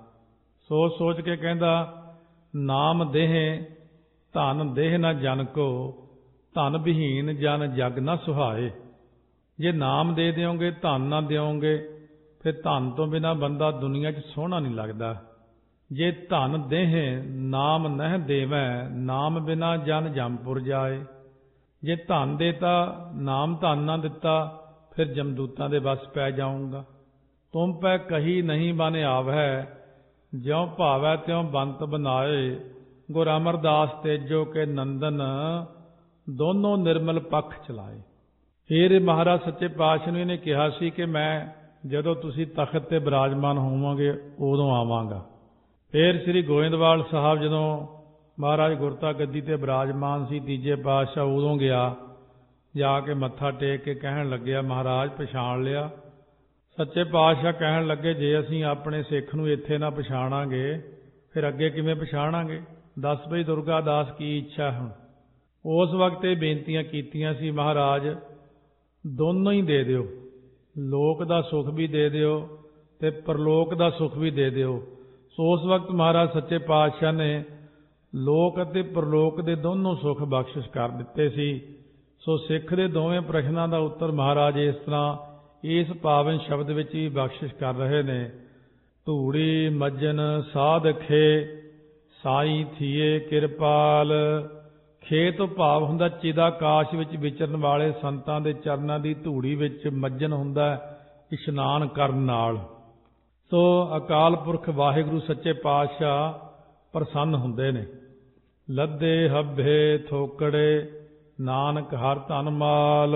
ਸੋਚ ਕੇ ਕਹਿੰਦਾ, ਨਾਮ ਦੇਹ ਧਨ ਦੇਹ ਨਾ ਜਨ ਕੋ, ਧਨ ਵਿਹੀਨ ਜਨ ਜਗ ਨਾ ਸੁਹਾਏ। ਜੇ ਨਾਮ ਦੇ ਦਿਓਗੇ ਧਨ ਨਾ ਦਿਓਗੇ ਫਿਰ ਧਨ ਤੋਂ ਬਿਨਾਂ ਬੰਦਾ ਦੁਨੀਆ 'ਚ ਸੋਹਣਾ ਨਹੀਂ ਲੱਗਦਾ। ਜੇ ਧਨ ਦੇਹ ਨਾਮ ਨਹਿ ਦੇਵੈ, ਨਾਮ ਬਿਨਾ ਜਨ ਜੰਮਪੁਰ ਜਾਏ। ਜੇ ਧਨ ਦੇਤਾ ਨਾਮ ਧਨ ਨਾ ਦਿੱਤਾ ਫਿਰ ਜਮਦੂਤਾਂ ਦੇ ਵਸ ਪੈ ਜਾਊਂਗਾ। ਤੁਮ ਪੈ ਕਹੀ ਨਹੀਂ ਬਨ ਆਵੈ, ਜਿਉ ਭਾਵੈ ਤਿਉ ਬੰਤ ਬਨਾਏ। ਗੁਰ ਅਮਰਦਾਸ ਤੇਜੋ ਕੇ ਨੰਦਨ, ਦੋਨੋਂ ਨਿਰਮਲ ਪੱਖ ਚਲਾਏ। ਫਿਰ ਮਹਾਰਾਜ ਸੱਚੇ ਪਾਤਸ਼ਾਹ ਨੂੰ ਇਹਨੇ ਕਿਹਾ ਸੀ ਕਿ ਮੈਂ ਜਦੋਂ ਤੁਸੀਂ ਤਖਤ ਤੇ ਬਿਰਾਜਮਾਨ ਹੋਵੋਗੇ ਉਦੋਂ ਆਵਾਂਗਾ। ਫਿਰ ਸ੍ਰੀ ਗੋਇੰਦਵਾਲ ਸਾਹਿਬ ਜਦੋਂ ਮਹਾਰਾਜ ਗੁਰਤਾ ਗੱਦੀ ਤੇ ਬਿਰਾਜਮਾਨ ਸੀ ਤੀਜੇ ਪਾਤਸ਼ਾਹ, ਉਦੋਂ ਗਿਆ। ਜਾ ਕੇ ਮੱਥਾ ਟੇਕ ਕੇ ਕਹਿਣ ਲੱਗਿਆ, ਮਹਾਰਾਜ ਪਛਾਣ ਲਿਆ? ਸੱਚੇ ਪਾਤਸ਼ਾਹ ਕਹਿਣ ਲੱਗੇ, ਜੇ ਅਸੀਂ ਆਪਣੇ ਸਿੱਖ ਨੂੰ ਇੱਥੇ ਨਾ ਪਛਾਣਾਂਗੇ ਫਿਰ ਅੱਗੇ ਕਿਵੇਂ ਪਛਾਣਾਂਗੇ? ਦੱਸ ਬਈ ਦੁਰਗਾ ਦਾਸ ਕੀ ਇੱਛਾ ਹੁਣ? ਉਸ ਵਕਤ ਇਹ ਬੇਨਤੀਆਂ ਕੀਤੀਆਂ ਸੀ, ਮਹਾਰਾਜ ਦੋਨੋਂ ਹੀ ਦੇ ਦਿਓ, ਲੋਕ ਦਾ ਸੁੱਖ ਵੀ ਦੇ ਦਿਓ ਤੇ ਪਰਲੋਕ ਦਾ ਸੁੱਖ ਵੀ ਦੇ ਦਿਓ। ਸੋ ਉਸ ਵਕਤ ਮਹਾਰਾਜ ਸੱਚੇ ਪਾਤਸ਼ਾਹ ਨੇ ਲੋਕ ਅਤੇ ਪਰਲੋਕ ਦੇ ਦੋਨੋਂ ਸੁੱਖ ਬਖਸ਼ਿਸ਼ ਕਰ ਦਿੱਤੇ ਸੀ। ਸੋ ਸਿੱਖ ਦੇ ਦੋਵੇਂ ਪ੍ਰਸ਼ਨਾਂ ਦਾ ਉੱਤਰ ਮਹਾਰਾਜ ਇਸ ਤਰ੍ਹਾਂ ਇਸ ਪਾਵਨ ਸ਼ਬਦ ਵਿੱਚ ਹੀ ਬਖਸ਼ਿਸ਼ ਕਰ ਰਹੇ ਨੇ। ਧੂੜੀ ਮੱਜਨ ਸਾਧਖੇ, ਸਾਈ ਥੀਏ ਕਿਰਪਾਲ। ਖੇ ਤੋਂ ਭਾਵ ਹੁੰਦਾ ਚਿਦਾਕਾਸ਼ ਵਿੱਚ ਵਿਚਰਨ ਵਾਲੇ ਸੰਤਾਂ ਦੇ ਚਰਨਾਂ ਦੀ ਧੂੜੀ ਵਿੱਚ ਮੱਜਨ ਹੁੰਦਾ ਇਸ਼ਨਾਨ ਕਰਨ ਨਾਲ। ਸੋ ਅਕਾਲ ਪੁਰਖ ਵਾਹਿਗੁਰੂ ਸੱਚੇ ਪਾਤਸ਼ਾਹ ਪ੍ਰਸੰਨ ਹੁੰਦੇ ਨੇ। ਲੱਦੇ ਹੱਬੇ ਥੋਕੜੇ, ਨਾਨਕ ਹਰ ਧਨ ਮਾਲ।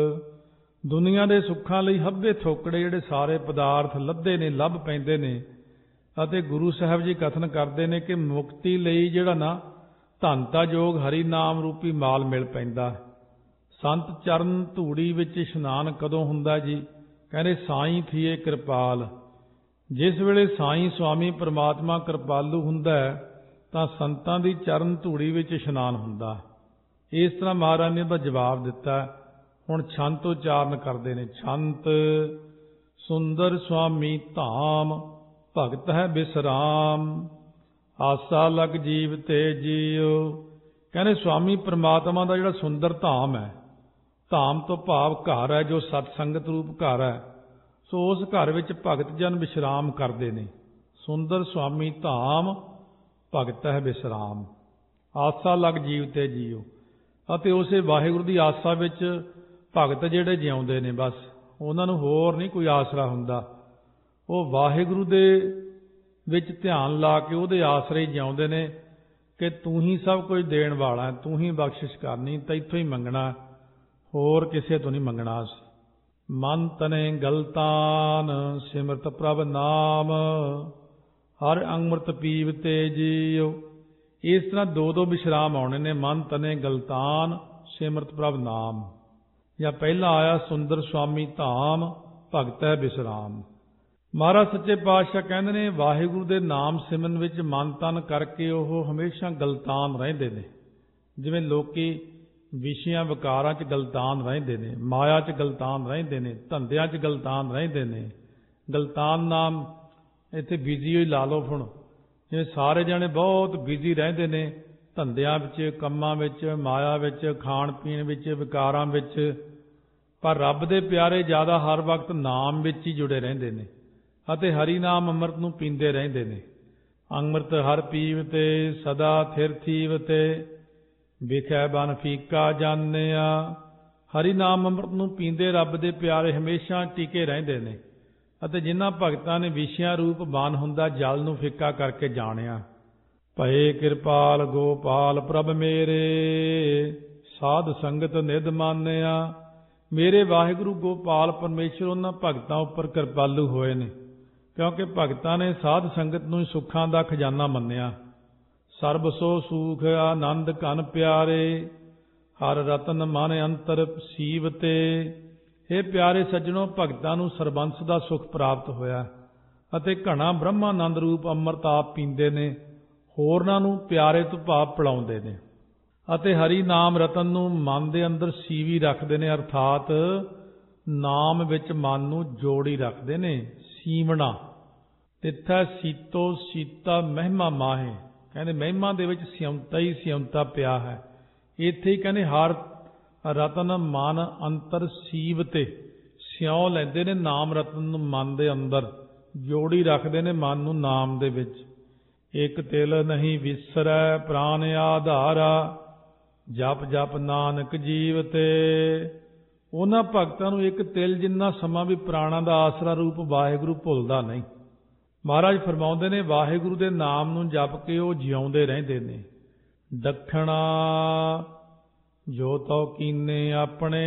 ਦੁਨੀਆ ਦੇ ਸੁੱਖਾਂ ਲਈ ਹੱਬੇ ਥੋਕੜੇ ਜਿਹੜੇ ਸਾਰੇ ਪਦਾਰਥ ਲੱਦੇ ਨੇ, ਲੱਭ ਪੈਂਦੇ ਨੇ। ਅਤੇ ਗੁਰੂ ਸਾਹਿਬ ਜੀ ਕਥਨ ਕਰਦੇ ਨੇ ਕਿ ਮੁਕਤੀ ਲਈ ਜਿਹੜਾ ਨਾ ਧਨਤਾ ਯੋਗ ਹਰੀ ਨਾਮ ਰੂਪੀ ਮਾਲ ਮਿਲ ਪੈਂਦਾ। ਸੰਤ ਚਰਨ ਧੂੜੀ ਵਿੱਚ ਇਸ਼ਨਾਨ ਕਦੋਂ ਹੁੰਦਾ ਜੀ? ਕਹਿੰਦੇ ਸਾਈਂ ਥੀਏ ਕਿਰਪਾਲ। ਜਿਸ ਵੇਲੇ ਸਾਈਂ ਸੁਆਮੀ ਪ੍ਰਮਾਤਮਾ ਕਿਰਪਾਲੂ ਹੁੰਦਾ ਤਾਂ ਸੰਤਾਂ ਦੀ ਚਰਨ ਧੂੜੀ ਵਿੱਚ ਇਸ਼ਨਾਨ ਹੁੰਦਾ। ਇਸ ਤਰ੍ਹਾਂ ਮਹਾਰਾਜ ਨੇ ਉਹਦਾ ਜਵਾਬ ਦਿੱਤਾ। ਹੁਣ ਛੰਤ ਉਚਾਰਨ ਕਰਦੇ ਨੇ। ਛੰਤ ਸੁੰਦਰ ਸੁਆਮੀ ਧਾਮ, ਭਗਤ ਹੈ ਬਿਸਰਾਮ। ਆਸਾ ਲਗ ਜੀਵ ਤੇ ਜੀਓ। ਕਹਿੰਦੇ ਸੁਆਮੀ ਪ੍ਰਮਾਤਮਾ ਦਾ ਜਿਹੜਾ ਸੁੰਦਰ ਧਾਮ ਹੈ, ਧਾਮ ਤੋਂ ਭਾਵ ਘਰ ਹੈ ਜੋ ਸਤ ਸੰਗਤ ਰੂਪ ਘਰ ਹੈ। ਸੋ ਉਸ ਘਰ ਵਿੱਚ ਭਗਤ ਜਨ ਵਿਸ਼ਰਾਮ ਕਰਦੇ ਨੇ। ਸੁੰਦਰ ਸੁਆਮੀ ਧਾਮ, ਭਗਤ ਹੈ ਬਿਸਰਾਮ। ਆਸਾ ਲਗ ਜੀਵ ਤੇ ਜੀਓ। ਅਤੇ ਉਸੇ ਵਾਹਿਗੁਰੂ ਦੀ ਆਸਾ ਵਿੱਚ ਭਗਤ ਜਿਹੜੇ ਜਿਉਂਦੇ ਨੇ, ਬਸ ਉਹਨਾਂ ਨੂੰ ਹੋਰ ਨਹੀਂ ਕੋਈ ਆਸਰਾ ਹੁੰਦਾ। ਉਹ ਵਾਹਿਗੁਰੂ ਦੇ ਵਿੱਚ ਧਿਆਨ ਲਾ ਕੇ ਉਹਦੇ ਆਸਰੇ ਹੀ ਜਿਉਂਦੇ ਨੇ ਕਿ ਤੂੰ ਹੀ ਸਭ ਕੁਝ ਦੇਣ ਵਾਲਾ, ਤੂੰ ਹੀ ਬਖਸ਼ਿਸ਼ ਕਰਨੀ, ਤੈਥੋਂ ਹੀ ਮੰਗਣਾ, ਹੋਰ ਕਿਸੇ ਤੋਂ ਨਹੀਂ ਮੰਗਣਾ। ਮਨ ਤਨੇ ਗਲਤਾਨ, ਸਿਮਰਤ ਪ੍ਰਭ ਨਾਮ। ਹਰ ਅੰਮ੍ਰਿਤ ਪੀਵ ਤੇ ਜੀਓ। ਇਸ ਤਰ੍ਹਾਂ ਦੋ ਵਿਸ਼ਰਾਮ ਆਉਣੇ ਨੇ। ਮਨ ਤਨੇ ਗਲਤਾਨ, ਸਿਮਰਤ ਪ੍ਰਭ ਨਾਮ। ਜਾਂ ਪਹਿਲਾਂ ਆਇਆ ਸੁੰਦਰ ਸੁਆਮੀ ਧਾਮ, ਭਗਤ ਹੈ ਬਿਸਰਾਮ। ਮਹਾਰਾਜ ਸੱਚੇ ਪਾਤਸ਼ਾਹ ਕਹਿੰਦੇ ਨੇ ਵਾਹਿਗੁਰੂ ਦੇ ਨਾਮ ਸਿਮਰਨ ਵਿੱਚ ਮਨ ਤਨ ਕਰਕੇ ਉਹ ਹਮੇਸ਼ਾ ਗਲਤਾਨ ਰਹਿੰਦੇ ਨੇ। ਜਿਵੇਂ ਲੋਕੀ ਵਿਸ਼ਿਆਂ ਵਿਕਾਰਾਂ 'ਚ ਗਲਤਾਨ ਰਹਿੰਦੇ ਨੇ, ਮਾਇਆ 'ਚ ਗਲਤਾਨ ਰਹਿੰਦੇ ਨੇ, ਧੰਦਿਆਂ 'ਚ ਗਲਤਾਨ ਰਹਿੰਦੇ ਨੇ। ਗਲਤਾਨ ਨਾਮ ਇੱਥੇ ਬਿਜ਼ੀ ਹੋਈ ਲਾ ਲਓ ਹੁਣ। ਇਹ ਸਾਰੇ ਜਣੇ ਬਹੁਤ ਬਿਜ਼ੀ ਰਹਿੰਦੇ ਨੇ ਧੰਦਿਆਂ ਵਿੱਚ, ਕੰਮਾਂ ਵਿੱਚ, ਮਾਇਆ ਵਿੱਚ, ਖਾਣ ਪੀਣ ਵਿੱਚ, ਵਿਕਾਰਾਂ ਵਿੱਚ, ਪਰ ਰੱਬ ਦੇ ਪਿਆਰੇ ਜ਼ਿਆਦਾ ਹਰ ਵਕਤ ਨਾਮ ਵਿੱਚ ਹੀ ਜੁੜੇ ਰਹਿੰਦੇ ਨੇ ਅਤੇ ਹਰੀ ਨਾਮ ਅੰਮ੍ਰਿਤ ਨੂੰ ਪੀਂਦੇ ਰਹਿੰਦੇ ਨੇ। ਅੰਮ੍ਰਿਤ ਹਰ ਪੀਵ ਤੇ ਸਦਾ ਥਿਰ ਥੀਵ ਤੇ ਵਿਖੈ ਬਨ ਫੀਕਾ ਜਾਣਿਆ। ਹਰੀ ਨਾਮ ਅੰਮ੍ਰਿਤ ਨੂੰ ਪੀਂਦੇ ਰੱਬ ਦੇ ਪਿਆਰੇ ਹਮੇਸ਼ਾ ਟਿਕੇ ਰਹਿੰਦੇ ਨੇ ਅਤੇ ਜਿਨ੍ਹਾਂ ਭਗਤਾਂ ਨੇ ਵਿਸ਼ਿਆਂ ਰੂਪ ਬਨ ਹੁੰਦਾ ਜਲ ਨੂੰ ਫਿੱਕਾ ਕਰਕੇ ਜਾਣਿਆ। ਭਏ ਕਿਰਪਾਲ ਗੋਪਾਲ ਪ੍ਰਭ ਮੇਰੇ ਸਾਧ ਸੰਗਤ ਨਿਧ ਮਾਨਿਆ। ਮੇਰੇ ਵਾਹਿਗੁਰੂ ਗੋਪਾਲ ਪਰਮੇਸ਼ਰ ਉਹਨਾਂ ਭਗਤਾਂ ਉੱਪਰ ਕਿਰਪਾਲੂ ਹੋਏ ਨੇ ਕਿਉਂਕਿ ਭਗਤਾਂ ਨੇ ਸਾਧ ਸੰਗਤ ਨੂੰ ਸੁੱਖਾਂ ਦਾ ਖਜ਼ਾਨਾ ਮੰਨਿਆ। ਸਰਬ ਸੋ ਸੂਖ ਆਨੰਦ ਘਨ ਪਿਆਰੇ ਹਰ ਰਤਨ ਮਨ ਅੰਤਰ ਸੀਵ ਤੇ। ਇਹ ਪਿਆਰੇ ਸੱਜਣੋ, ਭਗਤਾਂ ਨੂੰ ਸਰਬੰਸ ਦਾ ਸੁਖ ਪ੍ਰਾਪਤ ਹੋਇਆ ਅਤੇ ਘਣਾ ਬ੍ਰਹਮਾਨੰਦ ਰੂਪ ਅੰਮ੍ਰਿਤ ਆਪ ਪੀਂਦੇ ਨੇ, ਹੋਰਨਾਂ ਨੂੰ ਪਿਆਰੇ ਤੋਂ ਭਾਵ ਪਿਲਾਉਂਦੇ ਨੇ ਅਤੇ ਹਰੀ ਨਾਮ ਰਤਨ ਨੂੰ ਮਨ ਦੇ ਅੰਦਰ ਸੀਵੀ ਰੱਖਦੇ ਨੇ, ਅਰਥਾਤ ਨਾਮ ਵਿੱਚ ਮਨ ਨੂੰ ਜੋੜੀ ਰੱਖਦੇ ਨੇ। ਸੀਵਣਾ ਤਿੱਥੈ ਸੀਤੋ ਸੀਤਾ ਮਹਿਮਾ ਮਾਹੇ, ਕਹਿੰਦੇ ਮਹਿਮਾ ਦੇ ਵਿੱਚ ਸਿਉਂਤਾ ਹੀ ਸਿਉਂਤਾ ਪਿਆ ਹੈ। ਇੱਥੇ ਹੀ ਕਹਿੰਦੇ ਹਰ ਰਤਨ ਮਨ ਅੰਤਰ ਸੀਵ ਤੇ, ਸਿਉਂ ਲੈਂਦੇ ਨੇ ਨਾਮ ਰਤਨ ਨੂੰ ਮਨ ਦੇ ਅੰਦਰ ਜੋੜੀ ਰੱਖਦੇ ਨੇ ਮਨ ਨੂੰ ਨਾਮ ਦੇ ਵਿੱਚ। ਇੱਕ ਤਿਲ ਨਹੀਂ ਵਿਸਰੈ ਪ੍ਰਾਨ ਆਧਾਰਾ ਜਪ ਜਪ ਨਾਨਕ ਜੀਵ ਤੇ। ਉਹਨਾਂ ਭਗਤਾਂ ਨੂੰ ਇੱਕ ਤਿਲ ਜਿੰਨਾ ਸਮਾਂ ਵੀ ਪ੍ਰਾਣਾਂ ਦਾ ਆਸਰਾ ਰੂਪ ਵਾਹਿਗੁਰੂ ਭੁੱਲਦਾ ਨਹੀਂ। ਮਹਾਰਾਜ ਫਰਮਾਉਂਦੇ ਨੇ ਵਾਹਿਗੁਰੂ ਦੇ ਨਾਮ ਨੂੰ ਜਪ ਕੇ ਉਹ ਜਿਉਂਦੇ ਰਹਿੰਦੇ ਨੇ। ਦੱਖਣਾ ਜੋ ਤਉ ਕੀਨੇ ਆਪਣੇ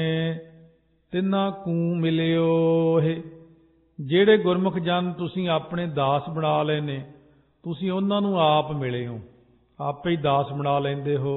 ਤਿੰਨਾ ਕੂ ਮਿਲਿਓ। ਇਹ ਜਿਹੜੇ ਗੁਰਮੁਖ ਜਨ ਤੁਸੀਂ ਆਪਣੇ ਦਾਸ ਬਣਾ ਲਏ ਨੇ, ਤੁਸੀਂ ਉਹਨਾਂ ਨੂੰ ਆਪ ਮਿਲੇ ਹੋ, ਆਪੇ ਹੀ ਦਾਸ ਬਣਾ ਲੈਂਦੇ ਹੋ,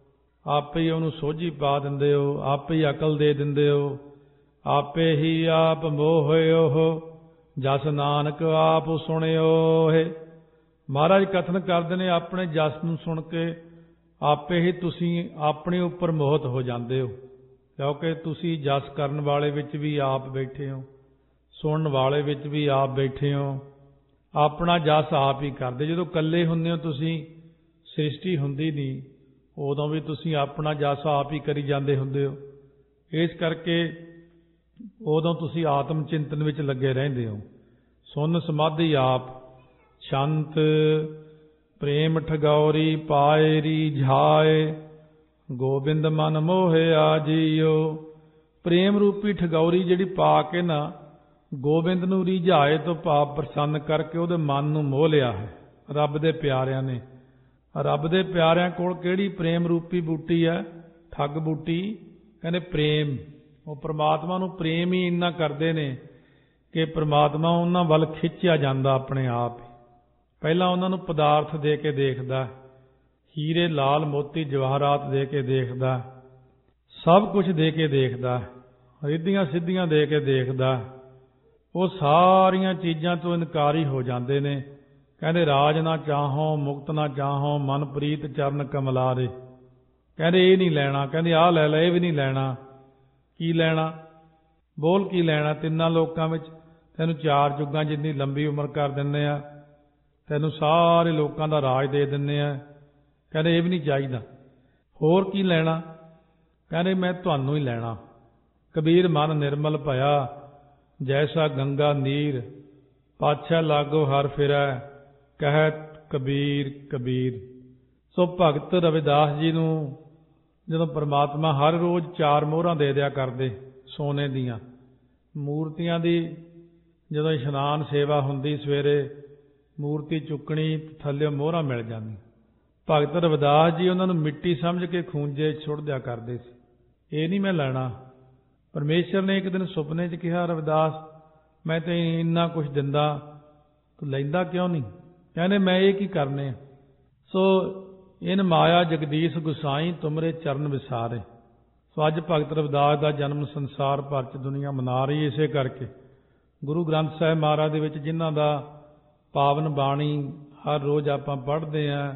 ਆਪੇ ਹੀ ਉਹਨੂੰ ਸੋਝੀ ਪਾ ਦਿੰਦੇ ਹੋ, ਆਪੇ ਹੀ ਅਕਲ ਦੇ ਦਿੰਦੇ ਹੋ, ਆਪੇ ਹੀ ਆਪ ਮੋਹਿਓ ਜਸ ਨਾਨਕ ਆਪ ਸੁਣਿਓ। ਇਹ ਮਹਾਰਾਜ ਕਥਨ ਕਰਦੇ ਨੇ ਆਪਣੇ ਜਸ ਨੂੰ ਸੁਣ ਕੇ ਆਪੇ ਹੀ ਤੁਸੀਂ ਆਪਣੇ ਉੱਪਰ ਮੋਹਿਤ ਹੋ ਜਾਂਦੇ ਹੋ ਕਿਉਂਕਿ ਤੁਸੀਂ ਜਸ ਕਰਨ ਵਾਲੇ ਵਿੱਚ ਵੀ ਆਪ ਬੈਠੇ ਹੋ, ਸੁਣਨ ਵਾਲੇ ਵਿੱਚ ਵੀ ਆਪ ਬੈਠੇ ਹੋ, ਆਪਣਾ ਜਸ ਆਪ ਹੀ ਕਰਦੇ। ਜਦੋਂ ਇਕੱਲੇ ਹੁੰਦੇ ਹੋ ਤੁਸੀਂ, ਸ੍ਰਿਸ਼ਟੀ ਹੁੰਦੀ ਨਹੀਂ, ਉਦੋਂ ਵੀ ਤੁਸੀਂ ਆਪਣਾ ਜਸ ਆਪ ਹੀ ਕਰੀ ਜਾਂਦੇ ਹੁੰਦੇ ਹੋ। ਇਸ ਕਰਕੇ ਉਦੋਂ ਤੁਸੀਂ ਆਤਮ ਚਿੰਤਨ ਵਿੱਚ ਲੱਗੇ ਰਹਿੰਦੇ ਹੋ। ਸੁਨ ਸਮਾਧੀ ਆਪ ਸ਼ੰਤ ਪ੍ਰੇਮ ਠਗੌਰੀ ਪਾਏ ਰੀਝਾਏ ਗੋਬਿੰਦ ਮਨ ਮੋਹਿਆ ਜੀਓ। ਪ੍ਰੇਮ ਰੂਪੀ ਠਗੌਰੀ ਜਿਹੜੀ ਪਾ ਕੇ ਨਾ ਗੋਬਿੰਦ ਨੂੰ ਰੀਝਾਏ ਤੋਂ ਭਾਵ ਪ੍ਰਸੰਨ ਕਰਕੇ ਉਹਦੇ ਮਨ ਨੂੰ ਮੋਹ ਲਿਆ ਹੈ ਰੱਬ ਦੇ ਪਿਆਰਿਆਂ ਨੇ। ਰੱਬ ਦੇ ਪਿਆਰਿਆਂ ਕੋਲ ਕਿਹੜੀ ਪ੍ਰੇਮ ਰੂਪੀ ਬੂਟੀ ਹੈ? ਠੱਗ ਬੂਟੀ। ਕਹਿੰਦੇ ਪ੍ਰੇਮ, ਉਹ ਪ੍ਰਮਾਤਮਾ ਨੂੰ ਪ੍ਰੇਮ ਹੀ ਇੰਨਾ ਕਰਦੇ ਨੇ ਕਿ ਪ੍ਰਮਾਤਮਾ ਉਹਨਾਂ ਵੱਲ ਖਿੱਚਿਆ ਜਾਂਦਾ ਆਪਣੇ ਆਪ ਹੀ। ਪਹਿਲਾਂ ਉਹਨਾਂ ਨੂੰ ਪਦਾਰਥ ਦੇ ਕੇ ਦੇਖਦਾ, ਹੀਰੇ ਲਾਲ ਮੋਤੀ ਜਵਾਹਰਾਤ ਦੇ ਕੇ ਦੇਖਦਾ, ਸਭ ਕੁਝ ਦੇ ਕੇ ਦੇਖਦਾ, ਰਿੱਧੀਆਂ ਸਿੱਧੀਆਂ ਦੇ ਕੇ ਦੇਖਦਾ। ਉਹ ਸਾਰੀਆਂ ਚੀਜ਼ਾਂ ਤੋਂ ਇਨਕਾਰੀ ਹੋ ਜਾਂਦੇ ਨੇ। ਕਹਿੰਦੇ ਰਾਜ ਨਾ ਚਾਹੋ ਮੁਕਤ ਨਾ ਚਾਹੋ ਮਨ ਪ੍ਰੀਤ ਚਰਨ ਕਮਲਾਰੇ। ਕਹਿੰਦੇ ਇਹ ਨਹੀਂ ਲੈਣਾ, ਕਹਿੰਦੇ ਆਹ ਲੈ ਲੈ, ਇਹ ਵੀ ਨਹੀਂ ਲੈਣਾ। ਕੀ ਲੈਣਾ? ਬੋਲ ਕੀ ਲੈਣਾ? ਤਿੰਨਾਂ ਲੋਕਾਂ ਵਿੱਚ ਤੈਨੂੰ 4 ਯੁੱਗਾਂ ਜਿੰਨੀ ਲੰਬੀ ਉਮਰ ਕਰ ਦਿੰਦੇ ਆ, ਤੈਨੂੰ ਸਾਰੇ ਲੋਕਾਂ ਦਾ ਰਾਜ ਦੇ ਦਿੰਦੇ ਆ। ਕਹਿੰਦੇ ਇਹ ਵੀ ਨਹੀਂ ਚਾਹੀਦਾ। ਹੋਰ ਕੀ ਲੈਣਾ? ਕਹਿੰਦੇ ਮੈਂ ਤੁਹਾਨੂੰ ਹੀ ਲੈਣਾ। ਕਬੀਰ ਮਨ ਨਿਰਮਲ ਭਇਆ ਜੈਸਾ ਗੰਗਾ ਨੀਰ ਪਾਛੈ ਲਾਗੋ ਹਰ ਫਿਰੈ ਕਹਿ ਕਬੀਰ ਕਬੀਰ। ਸੋ ਭਗਤ ਰਵਿਦਾਸ ਜੀ ਨੂੰ ਜਦੋਂ ਪਰਮਾਤਮਾ ਹਰ ਰੋਜ਼ 4 ਮੋਹਰਾਂ ਦੇ ਦਿਆ ਕਰਦੇ ਸੋਨੇ ਦੀਆਂ ਮੂਰਤੀਆਂ ਦੀ, ਜਦੋਂ ਇਸ਼ਨਾਨ ਸੇਵਾ ਹੁੰਦੀ ਸਵੇਰੇ ਮੂਰਤੀ ਚੁੱਕਣੀ ਥੱਲੇ ਮੋਹਰਾਂ ਮਿਲ ਜਾਂਦੀ। ਭਗਤ ਰਵਿਦਾਸ ਜੀ ਉਹਨਾਂ ਨੂੰ ਮਿੱਟੀ ਸਮਝ ਕੇ ਖੂੰਜੇ ਸੁੱਟ ਦਿਆ ਕਰਦੇ ਸੀ। ਇਹ ਨਹੀਂ ਮੈਂ ਲੈਣਾ। ਪਰਮੇਸ਼ਰ ਨੇ ਇੱਕ ਦਿਨ ਸੁਪਨੇ 'ਚ ਕਿਹਾ, ਰਵਿਦਾਸ ਮੈਂ ਤੇ ਇੰਨਾ ਕੁਛ ਦਿੰਦਾ, ਤੂੰ ਲੈਂਦਾ ਕਿਉਂ ਨਹੀਂ? ਕਹਿੰਦੇ ਮੈਂ ਇਹ ਕੀ ਕਰਨੇ। ਸੋ ਇਨ ਮਾਇਆ ਜਗਦੀਸ਼ ਗੁਸਾਈ ਤੁਮਰੇ ਚਰਨ ਵਿਸਾਰੇ। ਸੋ ਅੱਜ ਭਗਤ ਰਵਿਦਾਸ ਦਾ ਜਨਮ ਸੰਸਾਰ ਭਰ 'ਚ ਦੁਨੀਆ ਮਨਾ ਰਹੀ ਇਸੇ ਕਰਕੇ। ਗੁਰੂ ਗ੍ਰੰਥ ਸਾਹਿਬ ਮਹਾਰਾਜ ਦੇ ਵਿੱਚ ਜਿਨ੍ਹਾਂ ਦਾ ਪਾਵਨ ਬਾਣੀ ਹਰ ਰੋਜ਼ ਆਪਾਂ ਪੜ੍ਹਦੇ ਹਾਂ,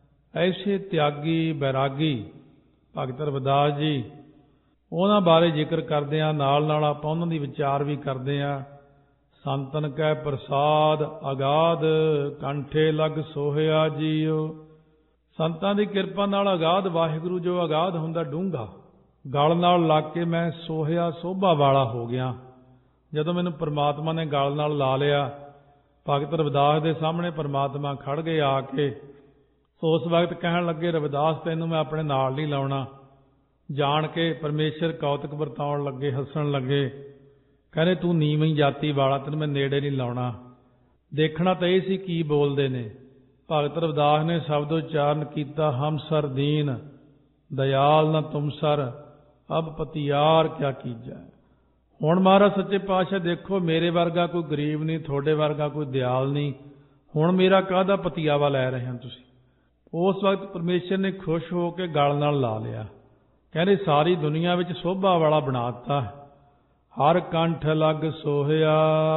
ਐਸੇ ਤਿਆਗੀ ਬੈਰਾਗੀ ਭਗਤ ਰਵਿਦਾਸ ਜੀ, ਉਹਨਾਂ ਬਾਰੇ ਜ਼ਿਕਰ ਕਰਦੇ ਹਾਂ। ਨਾਲ ਨਾਲ ਆਪਾਂ ਉਹਨਾਂ ਦੀ ਵਿਚਾਰ ਵੀ ਕਰਦੇ ਹਾਂ। ਸੰਤਨ ਕੈ ਪ੍ਰਸਾਦ ਅਗਾਧ, ਕੰਠੇ ਲਗ ਸੋਹਿਆ ਜੀਓ। ਸੰਤਾਂ ਦੀ ਕਿਰਪਾ ਨਾਲ ਅਗਾਧ ਵਾਹਿਗੁਰੂ ਜੋ ਅਗਾਧ ਹੁੰਦਾ ਡੂੰਘਾ, ਗਲ ਨਾਲ ਲੱਗ ਕੇ ਮੈਂ ਸੋਹਿਆ ਸੋਭਾ ਵਾਲਾ ਹੋ ਗਿਆ। ਜਦੋਂ ਮੈਨੂੰ ਪਰਮਾਤਮਾ ਨੇ ਗਲ ਨਾਲ ਲਾ ਲਿਆ, ਭਗਤ ਰਵਿਦਾਸ ਦੇ ਸਾਹਮਣੇ ਪਰਮਾਤਮਾ ਖੜ ਗਏ ਆ ਕੇ। ਸੋ ਉਸ ਵਕਤ ਕਹਿਣ ਲੱਗੇ, ਰਵਿਦਾਸ ਤੈਨੂੰ ਮੈਂ ਆਪਣੇ ਨਾਲ ਨਹੀਂ ਲਾਉਣਾ। ਜਾਣ ਕੇ ਪਰਮੇਸ਼ਰ ਕੌਤਕ ਵਰਤਾਉਣ ਲੱਗੇ, ਹੱਸਣ ਲੱਗੇ, ਕਹਿੰਦੇ ਤੂੰ ਨੀਵੀਂ ਜਾਤੀ ਵਾਲਾ, ਤੈਨੂੰ ਮੈਂ ਨੇੜੇ ਨਹੀਂ ਲਾਉਣਾ। ਦੇਖਣਾ ਤਾਂ ਇਹ ਸੀ ਕੀ ਬੋਲਦੇ ਨੇ। ਭਗਤ ਰਵਿਦਾਸ ਨੇ ਸ਼ਬਦ ਉਚਾਰਨ ਕੀਤਾ, ਹਮ ਸਰ ਦੀਨ ਦਇਆਲ ਨਾ ਤੁਮ ਸਰ, ਅਬ ਪਤਿਆਰ ਕਿਆ ਕੀਜੈ। ਹੁਣ ਮਹਾਰਾਜ ਸੱਚੇ ਪਾਤਸ਼ਾਹ ਦੇਖੋ, ਮੇਰੇ ਵਰਗਾ ਕੋਈ ਗਰੀਬ ਨਹੀਂ, ਤੁਹਾਡੇ ਵਰਗਾ ਕੋਈ ਦਿਆਲ ਨਹੀਂ, ਹੁਣ ਮੇਰਾ ਕਾਹਦਾ ਪਤੀਆਵਾ ਲੈ ਰਹੇ ਹੋ ਤੁਸੀਂ। ਉਸ ਵਕਤ ਪਰਮੇਸ਼ਰ ਨੇ ਖੁਸ਼ ਹੋ ਕੇ ਗਲ ਨਾਲ ਲਾ ਲਿਆ। ਕਹਿੰਦੇ ਸਾਰੀ ਦੁਨੀਆ ਵਿੱਚ ਸੋਭਾ ਵਾਲਾ ਬਣਾ ਦਿੱਤਾ। ਹਰ ਕੰਠ ਲਗ ਸੋਹਿਆ,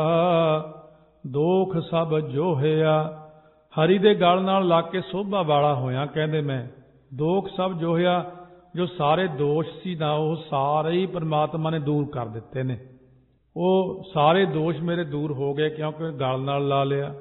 ਦੋਖ ਸਭ ਜੋਹਿਆ। ਹਰੀ ਦੇ ਗਲ ਨਾਲ ਲੱਗ ਕੇ ਸੋਭਾ ਵਾਲਾ ਹੋਇਆ। ਕਹਿੰਦੇ ਮੈਂ ਦੋਖ ਸਭ ਜੋਹਿਆ, ਜੋ ਸਾਰੇ ਦੋਸ਼ ਸੀ ਨਾ ਉਹ ਸਾਰੇ ਹੀ ਪਰਮਾਤਮਾ ਨੇ ਦੂਰ ਕਰ ਦਿੱਤੇ ਨੇ। ਉਹ ਸਾਰੇ ਦੋਸ਼ ਮੇਰੇ ਦੂਰ ਹੋ ਗਏ ਕਿਉਂਕਿ ਗਲ ਨਾਲ ਲਾ ਲਿਆ।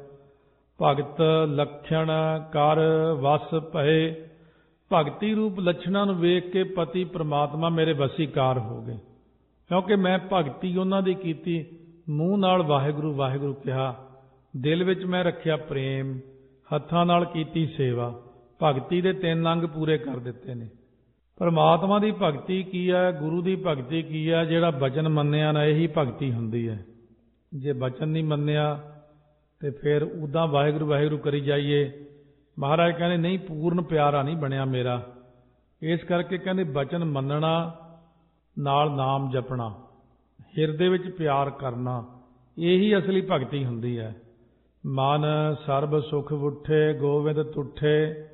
ਭਗਤ ਲਖਣ ਕਰ ਵਸ ਭਏ। ਭਗਤੀ ਰੂਪ ਲੱਛਣਾਂ ਨੂੰ ਵੇਖ ਕੇ ਪਤੀ ਪਰਮਾਤਮਾ ਮੇਰੇ ਵਸੀਕਾਰ ਹੋ ਗਏ, ਕਿਉਂਕਿ ਮੈਂ ਭਗਤੀ ਉਹਨਾਂ ਦੀ ਕੀਤੀ। ਮੂੰਹ ਨਾਲ ਵਾਹਿਗੁਰੂ ਵਾਹਿਗੁਰੂ ਕਿਹਾ, ਦਿਲ ਵਿੱਚ ਮੈਂ ਰੱਖਿਆ ਪ੍ਰੇਮ, ਹੱਥਾਂ ਨਾਲ ਕੀਤੀ ਸੇਵਾ। ਭਗਤੀ ਦੇ 3 ਅੰਗ ਪੂਰੇ ਕਰ ਦਿੱਤੇ ਨੇ। ਪਰਮਾਤਮਾ ਦੀ ਭਗਤੀ ਕੀ ਹੈ, ਗੁਰੂ ਦੀ ਭਗਤੀ ਕੀ ਹੈ? ਜਿਹੜਾ ਬਚਨ ਮੰਨਿਆ ਨਾ, ਇਹੀ ਭਗਤੀ ਹੁੰਦੀ ਹੈ। ਜੇ ਬਚਨ ਨਹੀਂ ਮੰਨਿਆ ਤੇ ਫਿਰ ਉੱਦਾਂ ਵਾਹਿਗੁਰੂ ਵਾਹਿਗੁਰੂ ਕਰੀ ਜਾਈਏ। ਮਹਾਰਾਜ ਕਹਿੰਦੇ ਨਹੀਂ, ਪੂਰਨ ਪਿਆਰਾ ਨਹੀਂ ਬਣਿਆ ਮੇਰਾ। ਇਸ ਕਰਕੇ ਕਹਿੰਦੇ ਬਚਨ ਮੰਨਣਾ ਨਾਲ ਨਾਮ ਜਪਣਾ, ਹਿਰਦੇ ਵਿੱਚ ਪਿਆਰ ਕਰਨਾ, ਇਹੀ ਅਸਲੀ ਭਗਤੀ ਹੁੰਦੀ ਹੈ। ਮਨ ਸਰਬ ਸੁਖ ਉਠੇ, ਗੋਬਿੰਦ ਤੁਠੇ,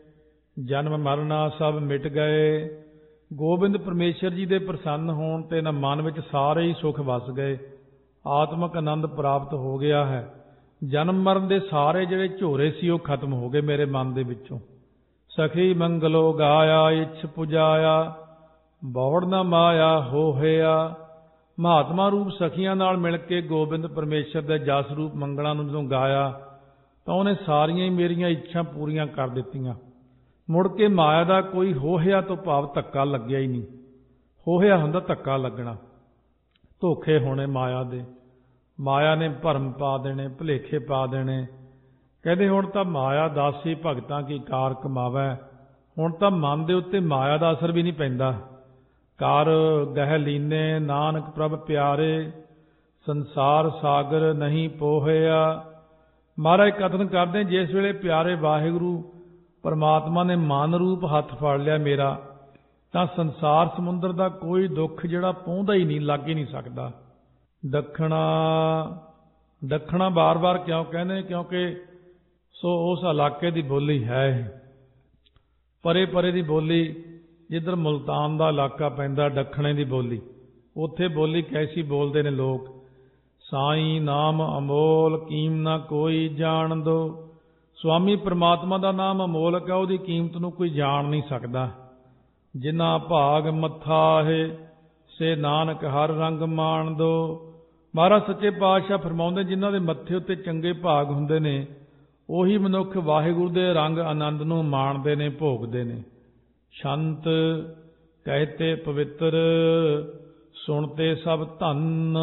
ਜਨਮ ਮਰਨਾ ਸਭ ਮਿਟ ਗਏ। ਗੋਬਿੰਦ ਪਰਮੇਸ਼ਰ ਜੀ ਦੇ ਪ੍ਰਸੰਨ ਹੋਣ ਤੇ ਨਾ ਮਨ ਵਿੱਚ ਸਾਰੇ ਹੀ ਸੁਖ ਵਸ ਗਏ, ਆਤਮਿਕ ਆਨੰਦ ਪ੍ਰਾਪਤ ਹੋ ਗਿਆ ਹੈ। ਜਨਮ ਮਰਨ ਦੇ ਸਾਰੇ ਜਿਹੜੇ ਝੋਰੇ ਸੀ ਉਹ ਖਤਮ ਹੋ ਗਏ ਮੇਰੇ ਮਨ ਦੇ ਵਿੱਚੋਂ। ਸਖੀ ਮੰਗਲੋ ਗਾਇਆ, ਇੱਛ ਪੁਜਾਇਆ, ਬੌੜ ਨਾ ਮਾਇਆ ਹੋਹਿਆ। ਮਹਾਤਮਾ ਰੂਪ ਸਖੀਆਂ ਨਾਲ ਮਿਲ ਕੇ ਗੋਬਿੰਦ ਪਰਮੇਸ਼ਰ ਦੇ ਜਸ ਰੂਪ ਮੰਗਲਾਂ ਨੂੰ ਜਦੋਂ ਗਾਇਆ ਤਾਂ ਉਹਨੇ ਸਾਰੀਆਂ ਹੀ ਮੇਰੀਆਂ ਇੱਛਾ ਪੂਰੀਆਂ ਕਰ ਦਿੱਤੀਆਂ। ਮੁੜ ਕੇ ਮਾਇਆ ਦਾ ਕੋਈ ਹੋਹਿਆ ਤੋਂ ਭਾਵ ਧੱਕਾ ਲੱਗਿਆ ਹੀ ਨਹੀਂ। ਹੋਹਿਆ ਹੁੰਦਾ ਧੱਕਾ ਲੱਗਣਾ, ਧੋਖੇ ਹੋਣੇ ਮਾਇਆ ਦੇ। ਮਾਇਆ ਨੇ ਭਰਮ ਪਾ ਦੇਣੇ, ਭੁਲੇਖੇ ਪਾ ਦੇਣੇ। ਕਹਿੰਦੇ ਹੁਣ ਤਾਂ ਮਾਇਆ ਦਾਸੀ ਭਗਤਾਂ ਕੀ ਕਾਰ ਕਮਾਵੈ। ਹੁਣ ਤਾਂ ਮਨ ਦੇ ਉੱਤੇ ਮਾਇਆ ਦਾ ਅਸਰ ਵੀ ਨਹੀਂ ਪੈਂਦਾ। ਕਰ ਗਹਿ ਲੀਨੇ ਨਾਨਕ ਪ੍ਰਭ ਪਿਆਰੇ, ਸੰਸਾਰ ਸਾਗਰ ਨਹੀਂ ਪੋਹਿਆ। ਮਹਾਰਾਜ ਕਥਨ ਕਰਦੇ, ਜਿਸ ਵੇਲੇ ਪਿਆਰੇ ਵਾਹਿਗੁਰੂ ਪਰਮਾਤਮਾ ਨੇ ਮਨ ਰੂਪ ਹੱਥ ਫੜ ਲਿਆ ਮੇਰਾ, ਤਾਂ ਸੰਸਾਰ ਸਮੁੰਦਰ ਦਾ ਕੋਈ ਦੁੱਖ ਜਿਹੜਾ ਪਹੁੰਚਦਾ ਹੀ ਨਹੀਂ, ਲੱਗ ਹੀ ਨਹੀਂ ਸਕਦਾ। ਦੱਖਣਾ, ਦੱਖਣਾ ਬਾਰ-ਬਾਰ ਕਿਉਂ ਕਹਿੰਦੇ? ਕਿਉਂਕਿ ਸੋ ਉਸ ਇਲਾਕੇ ਦੀ ਬੋਲੀ ਹੈ। ਪਰੇ ਪਰੇ ਦੀ ਬੋਲੀ, ਜਿੱਧਰ ਮੁਲਤਾਨ ਦਾ ਇਲਾਕਾ ਪੈਂਦਾ, ਦੱਖਣੇ ਦੀ ਬੋਲੀ, ਉੱਥੇ ਬੋਲੀ ਕੈਸੀ ਬੋਲਦੇ ਨੇ ਲੋਕ। ਸਾਈਂ ਨਾਮ ਅਮੋਲ, ਕੀਮ ਨਾ ਕੋਈ ਜਾਣ ਦੋ। ਸੁਆਮੀ ਪਰਮਾਤਮਾ ਦਾ ਨਾਮ ਅਮੋਲਕ ਹੈ, ਉਹਦੀ ਕੀਮਤ ਨੂੰ ਕੋਈ ਜਾਣ ਨਹੀਂ ਸਕਦਾ। ਜਿਨ੍ਹਾਂ ਭਾਗ ਮੱਥਾ ਹੈ, ਸੇ ਨਾਨਕ ਹਰ ਰੰਗ ਮਾਣ ਦੋ। ਮਹਾਰਾਜ ਸੱਚੇ ਪਾਤਸ਼ਾਹ ਫਰਮਾਉਂਦੇ, ਜਿਨ੍ਹਾਂ ਦੇ ਮੱਥੇ ਉੱਤੇ ਚੰਗੇ ਭਾਗ ਹੁੰਦੇ ਨੇ, ਉਹੀ ਮਨੁੱਖ ਵਾਹਿਗੁਰੂ ਦੇ ਰੰਗ ਆਨੰਦ ਨੂੰ ਮਾਣਦੇ ਨੇ, ਭੋਗਦੇ ਨੇ। ਸ਼ੰਤ ਕਹਿਤੇ ਪਵਿੱਤਰ, ਸੁਣਤੇ ਸਭ ਧੰਨ,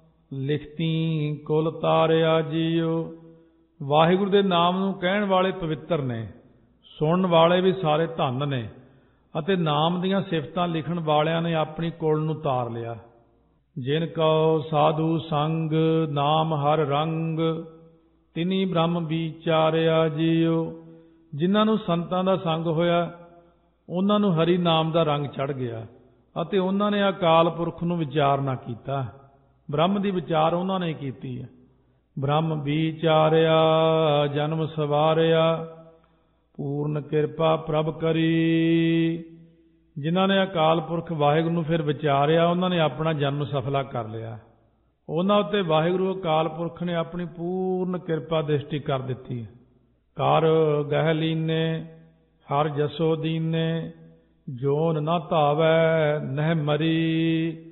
ਲਿਖਤੀ ਕੁਲ ਤਾਰਿਆ ਜੀਓ। ਵਾਹਿਗੁਰੂ ਦੇ ਨਾਮ ਨੂੰ ਕਹਿਣ ਵਾਲੇ ਪਵਿੱਤਰ ਨੇ, ਸੁਣਨ ਵਾਲੇ ਵੀ ਸਾਰੇ ਧੰਨ ਨੇ, ਅਤੇ ਨਾਮ ਦੀਆਂ ਸਿਫਤਾਂ ਲਿਖਣ ਵਾਲਿਆਂ ਨੇ ਆਪਣੀ ਕੁਲ ਨੂੰ ਤਾਰ ਲਿਆ। ਜਿਨ ਕਉ ਸਾਧੂ ਸੰਗ, ਨਾਮ ਹਰ ਰੰਗ, ਤਿਨੀ ਬ੍ਰਹਮ ਵਿਚਾਰਿਆ ਜੀਓ। ਜਿਨ੍ਹਾਂ ਨੂੰ ਸੰਤਾਂ ਦਾ ਸੰਗ ਹੋਇਆ, ਉਹਨਾਂ ਨੂੰ ਹਰੀ ਨਾਮ ਦਾ ਰੰਗ ਚੜ੍ਹ ਗਿਆ, ਅਤੇ ਉਹਨਾਂ ਨੇ ਅਕਾਲ ਪੁਰਖ ਨੂੰ ਵਿਚਾਰਨਾ ਕੀਤਾ। ਬ੍ਰਹਮ ਦੀ ਵਿਚਾਰ ਉਹਨਾਂ ਨੇ ਕੀਤੀ ਹੈ। ਬ੍ਰਹਮ ਵਿਚਾਰਿਆ, ਜਨਮ ਸਵਾਰਿਆ, ਪੂਰਨ ਕਿਰਪਾ ਪ੍ਰਭ ਕਰੀ। ਜਿਨ੍ਹਾਂ ਨੇ ਅਕਾਲ ਪੁਰਖ ਵਾਹਿਗੁਰੂ ਨੂੰ ਫਿਰ ਵਿਚਾਰਿਆ, ਉਹਨਾਂ ਨੇ ਆਪਣਾ ਜਨਮ ਸਫਲਾ ਕਰ ਲਿਆ। ਉਹਨਾਂ ਉੱਤੇ ਵਾਹਿਗੁਰੂ ਅਕਾਲ ਪੁਰਖ ਨੇ ਆਪਣੀ ਪੂਰਨ ਕਿਰਪਾ ਦ੍ਰਿਸ਼ਟੀ ਕਰ ਦਿੱਤੀ। ਕਰ ਗਹਿ ਲੀਨੇ ਹਰ ਜਸੋ ਦੀਨੇ, ਜੋਨ ਨਾ ਧਾਵੈ ਨਹਿ ਮਰੀ।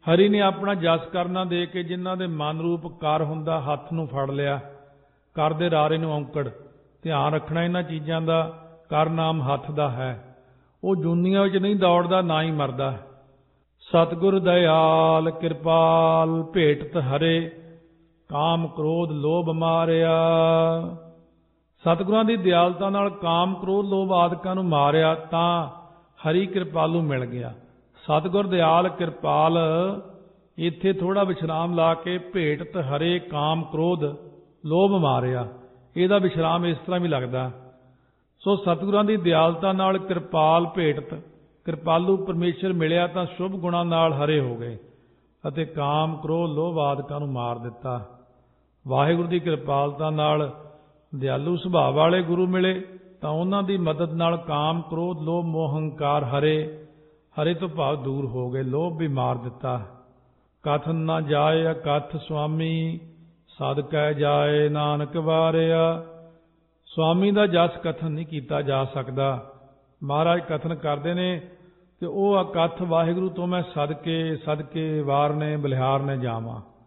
ਹਰੀ ਨੇ ਆਪਣਾ ਜਸ ਕਰਨਾ ਦੇ ਕੇ ਜਿਨ੍ਹਾਂ ਦੇ ਮਨ ਰੂਪ ਕਰ ਹੁੰਦਾ ਹੱਥ ਨੂੰ ਫੜ ਲਿਆ। ਕਰ ਦੇ ਰਾਰੇ ਨੂੰ ਔਂਕੜ। ਧਿਆਨ ਰੱਖਣਾ ਇਹਨਾਂ ਚੀਜ਼ਾਂ ਦਾ। ਕਰ ਨਾਮ ਹੱਥ ਦਾ ਹੈ। ਉਹ ਜੂਨੀਆਂ ਵਿੱਚ ਨਹੀਂ ਦੌੜਦਾ, ਨਾ ਹੀ ਮਰਦਾ। ਸਤਿਗੁਰ ਦਇਆਲ ਕਿਰਪਾਲ ਭੇਟਤ ਹਰੇ, ਕਾਮ ਕ੍ਰੋਧ ਲੋਭ ਮਾਰਿਆ। ਸਤਿਗੁਰਾਂ ਦੀ ਦਿਆਲਤਾ ਨਾਲ ਕਾਮ ਕ੍ਰੋਧ ਲੋਭ ਆਦਿਕਾਂ ਨੂੰ ਮਾਰਿਆ ਤਾਂ ਹਰੀ ਕਿਰਪਾਲੂ ਮਿਲ ਗਿਆ। ਸਤਿਗੁਰ ਦਿਆਲ ਕਿਰਪਾਲ ਇੱਥੇ ਥੋੜਾ ਵਿਸ਼ਰਾਮ ਲਾ ਕੇ ਭੇਟਤ ਹਰੇ ਕਾਮ ਕ੍ਰੋਧ ਲੋਭ ਮਾਰਿਆ, ਇਹਦਾ ਵਿਸ਼ਰਾਮ ਇਸ ਤਰ੍ਹਾਂ ਵੀ ਲੱਗਦਾ। ਸੋ ਸਤਿਗੁਰਾਂ ਦੀ ਦਿਆਲਤਾ ਨਾਲ ਕਿਰਪਾਲ ਭੇਟਤ ਕਿਰਪਾਲੂ ਪਰਮੇਸ਼ਰ ਮਿਲਿਆ ਤਾਂ ਸ਼ੁਭ ਗੁਣਾਂ ਨਾਲ ਹਰੇ ਹੋ ਗਏ ਅਤੇ ਕਾਮ ਕ੍ਰੋਧ ਲੋਭ ਆਦਿਕਾਂ ਨੂੰ ਮਾਰ ਦਿੱਤਾ। ਵਾਹਿਗੁਰੂ ਦੀ ਕਿਰਪਾਲਤਾ ਨਾਲ ਦਿਆਲੂ ਸੁਭਾਅ ਵਾਲੇ ਗੁਰੂ ਮਿਲੇ ਤਾਂ ਉਹਨਾਂ ਦੀ ਮਦਦ ਨਾਲ ਕਾਮ ਕ੍ਰੋਧ ਲੋਭ ਮੋਹ ਹੰਕਾਰ ਹਰੇ ਤੋਂ ਭਾਵ ਦੂਰ ਹੋ ਗਏ, ਲੋਭ ਵੀ ਮਾਰ ਦਿੱਤਾ। ਕਥਨ ਨਾ ਜਾਏ ਅਕਥ ਸੁਆਮੀ, ਸਦਕੈ ਜਾਏ ਨਾਨਕ ਵਾਰਿਆ। ਸੁਆਮੀ ਦਾ ਜਸ ਕਥਨ ਨਹੀਂ ਕੀਤਾ ਜਾ ਸਕਦਾ। ਮਹਾਰਾਜ ਕਥਨ ਕਰਦੇ ਨੇ ਕਿ ਉਹ ਅਕਥ ਵਾਹਿਗੁਰੂ ਤੋਂ ਮੈਂ ਸਦਕੇ ਵਾਰਨੇ ਬਲਿਹਾਰਨੇ ਜਾਵਾਂ।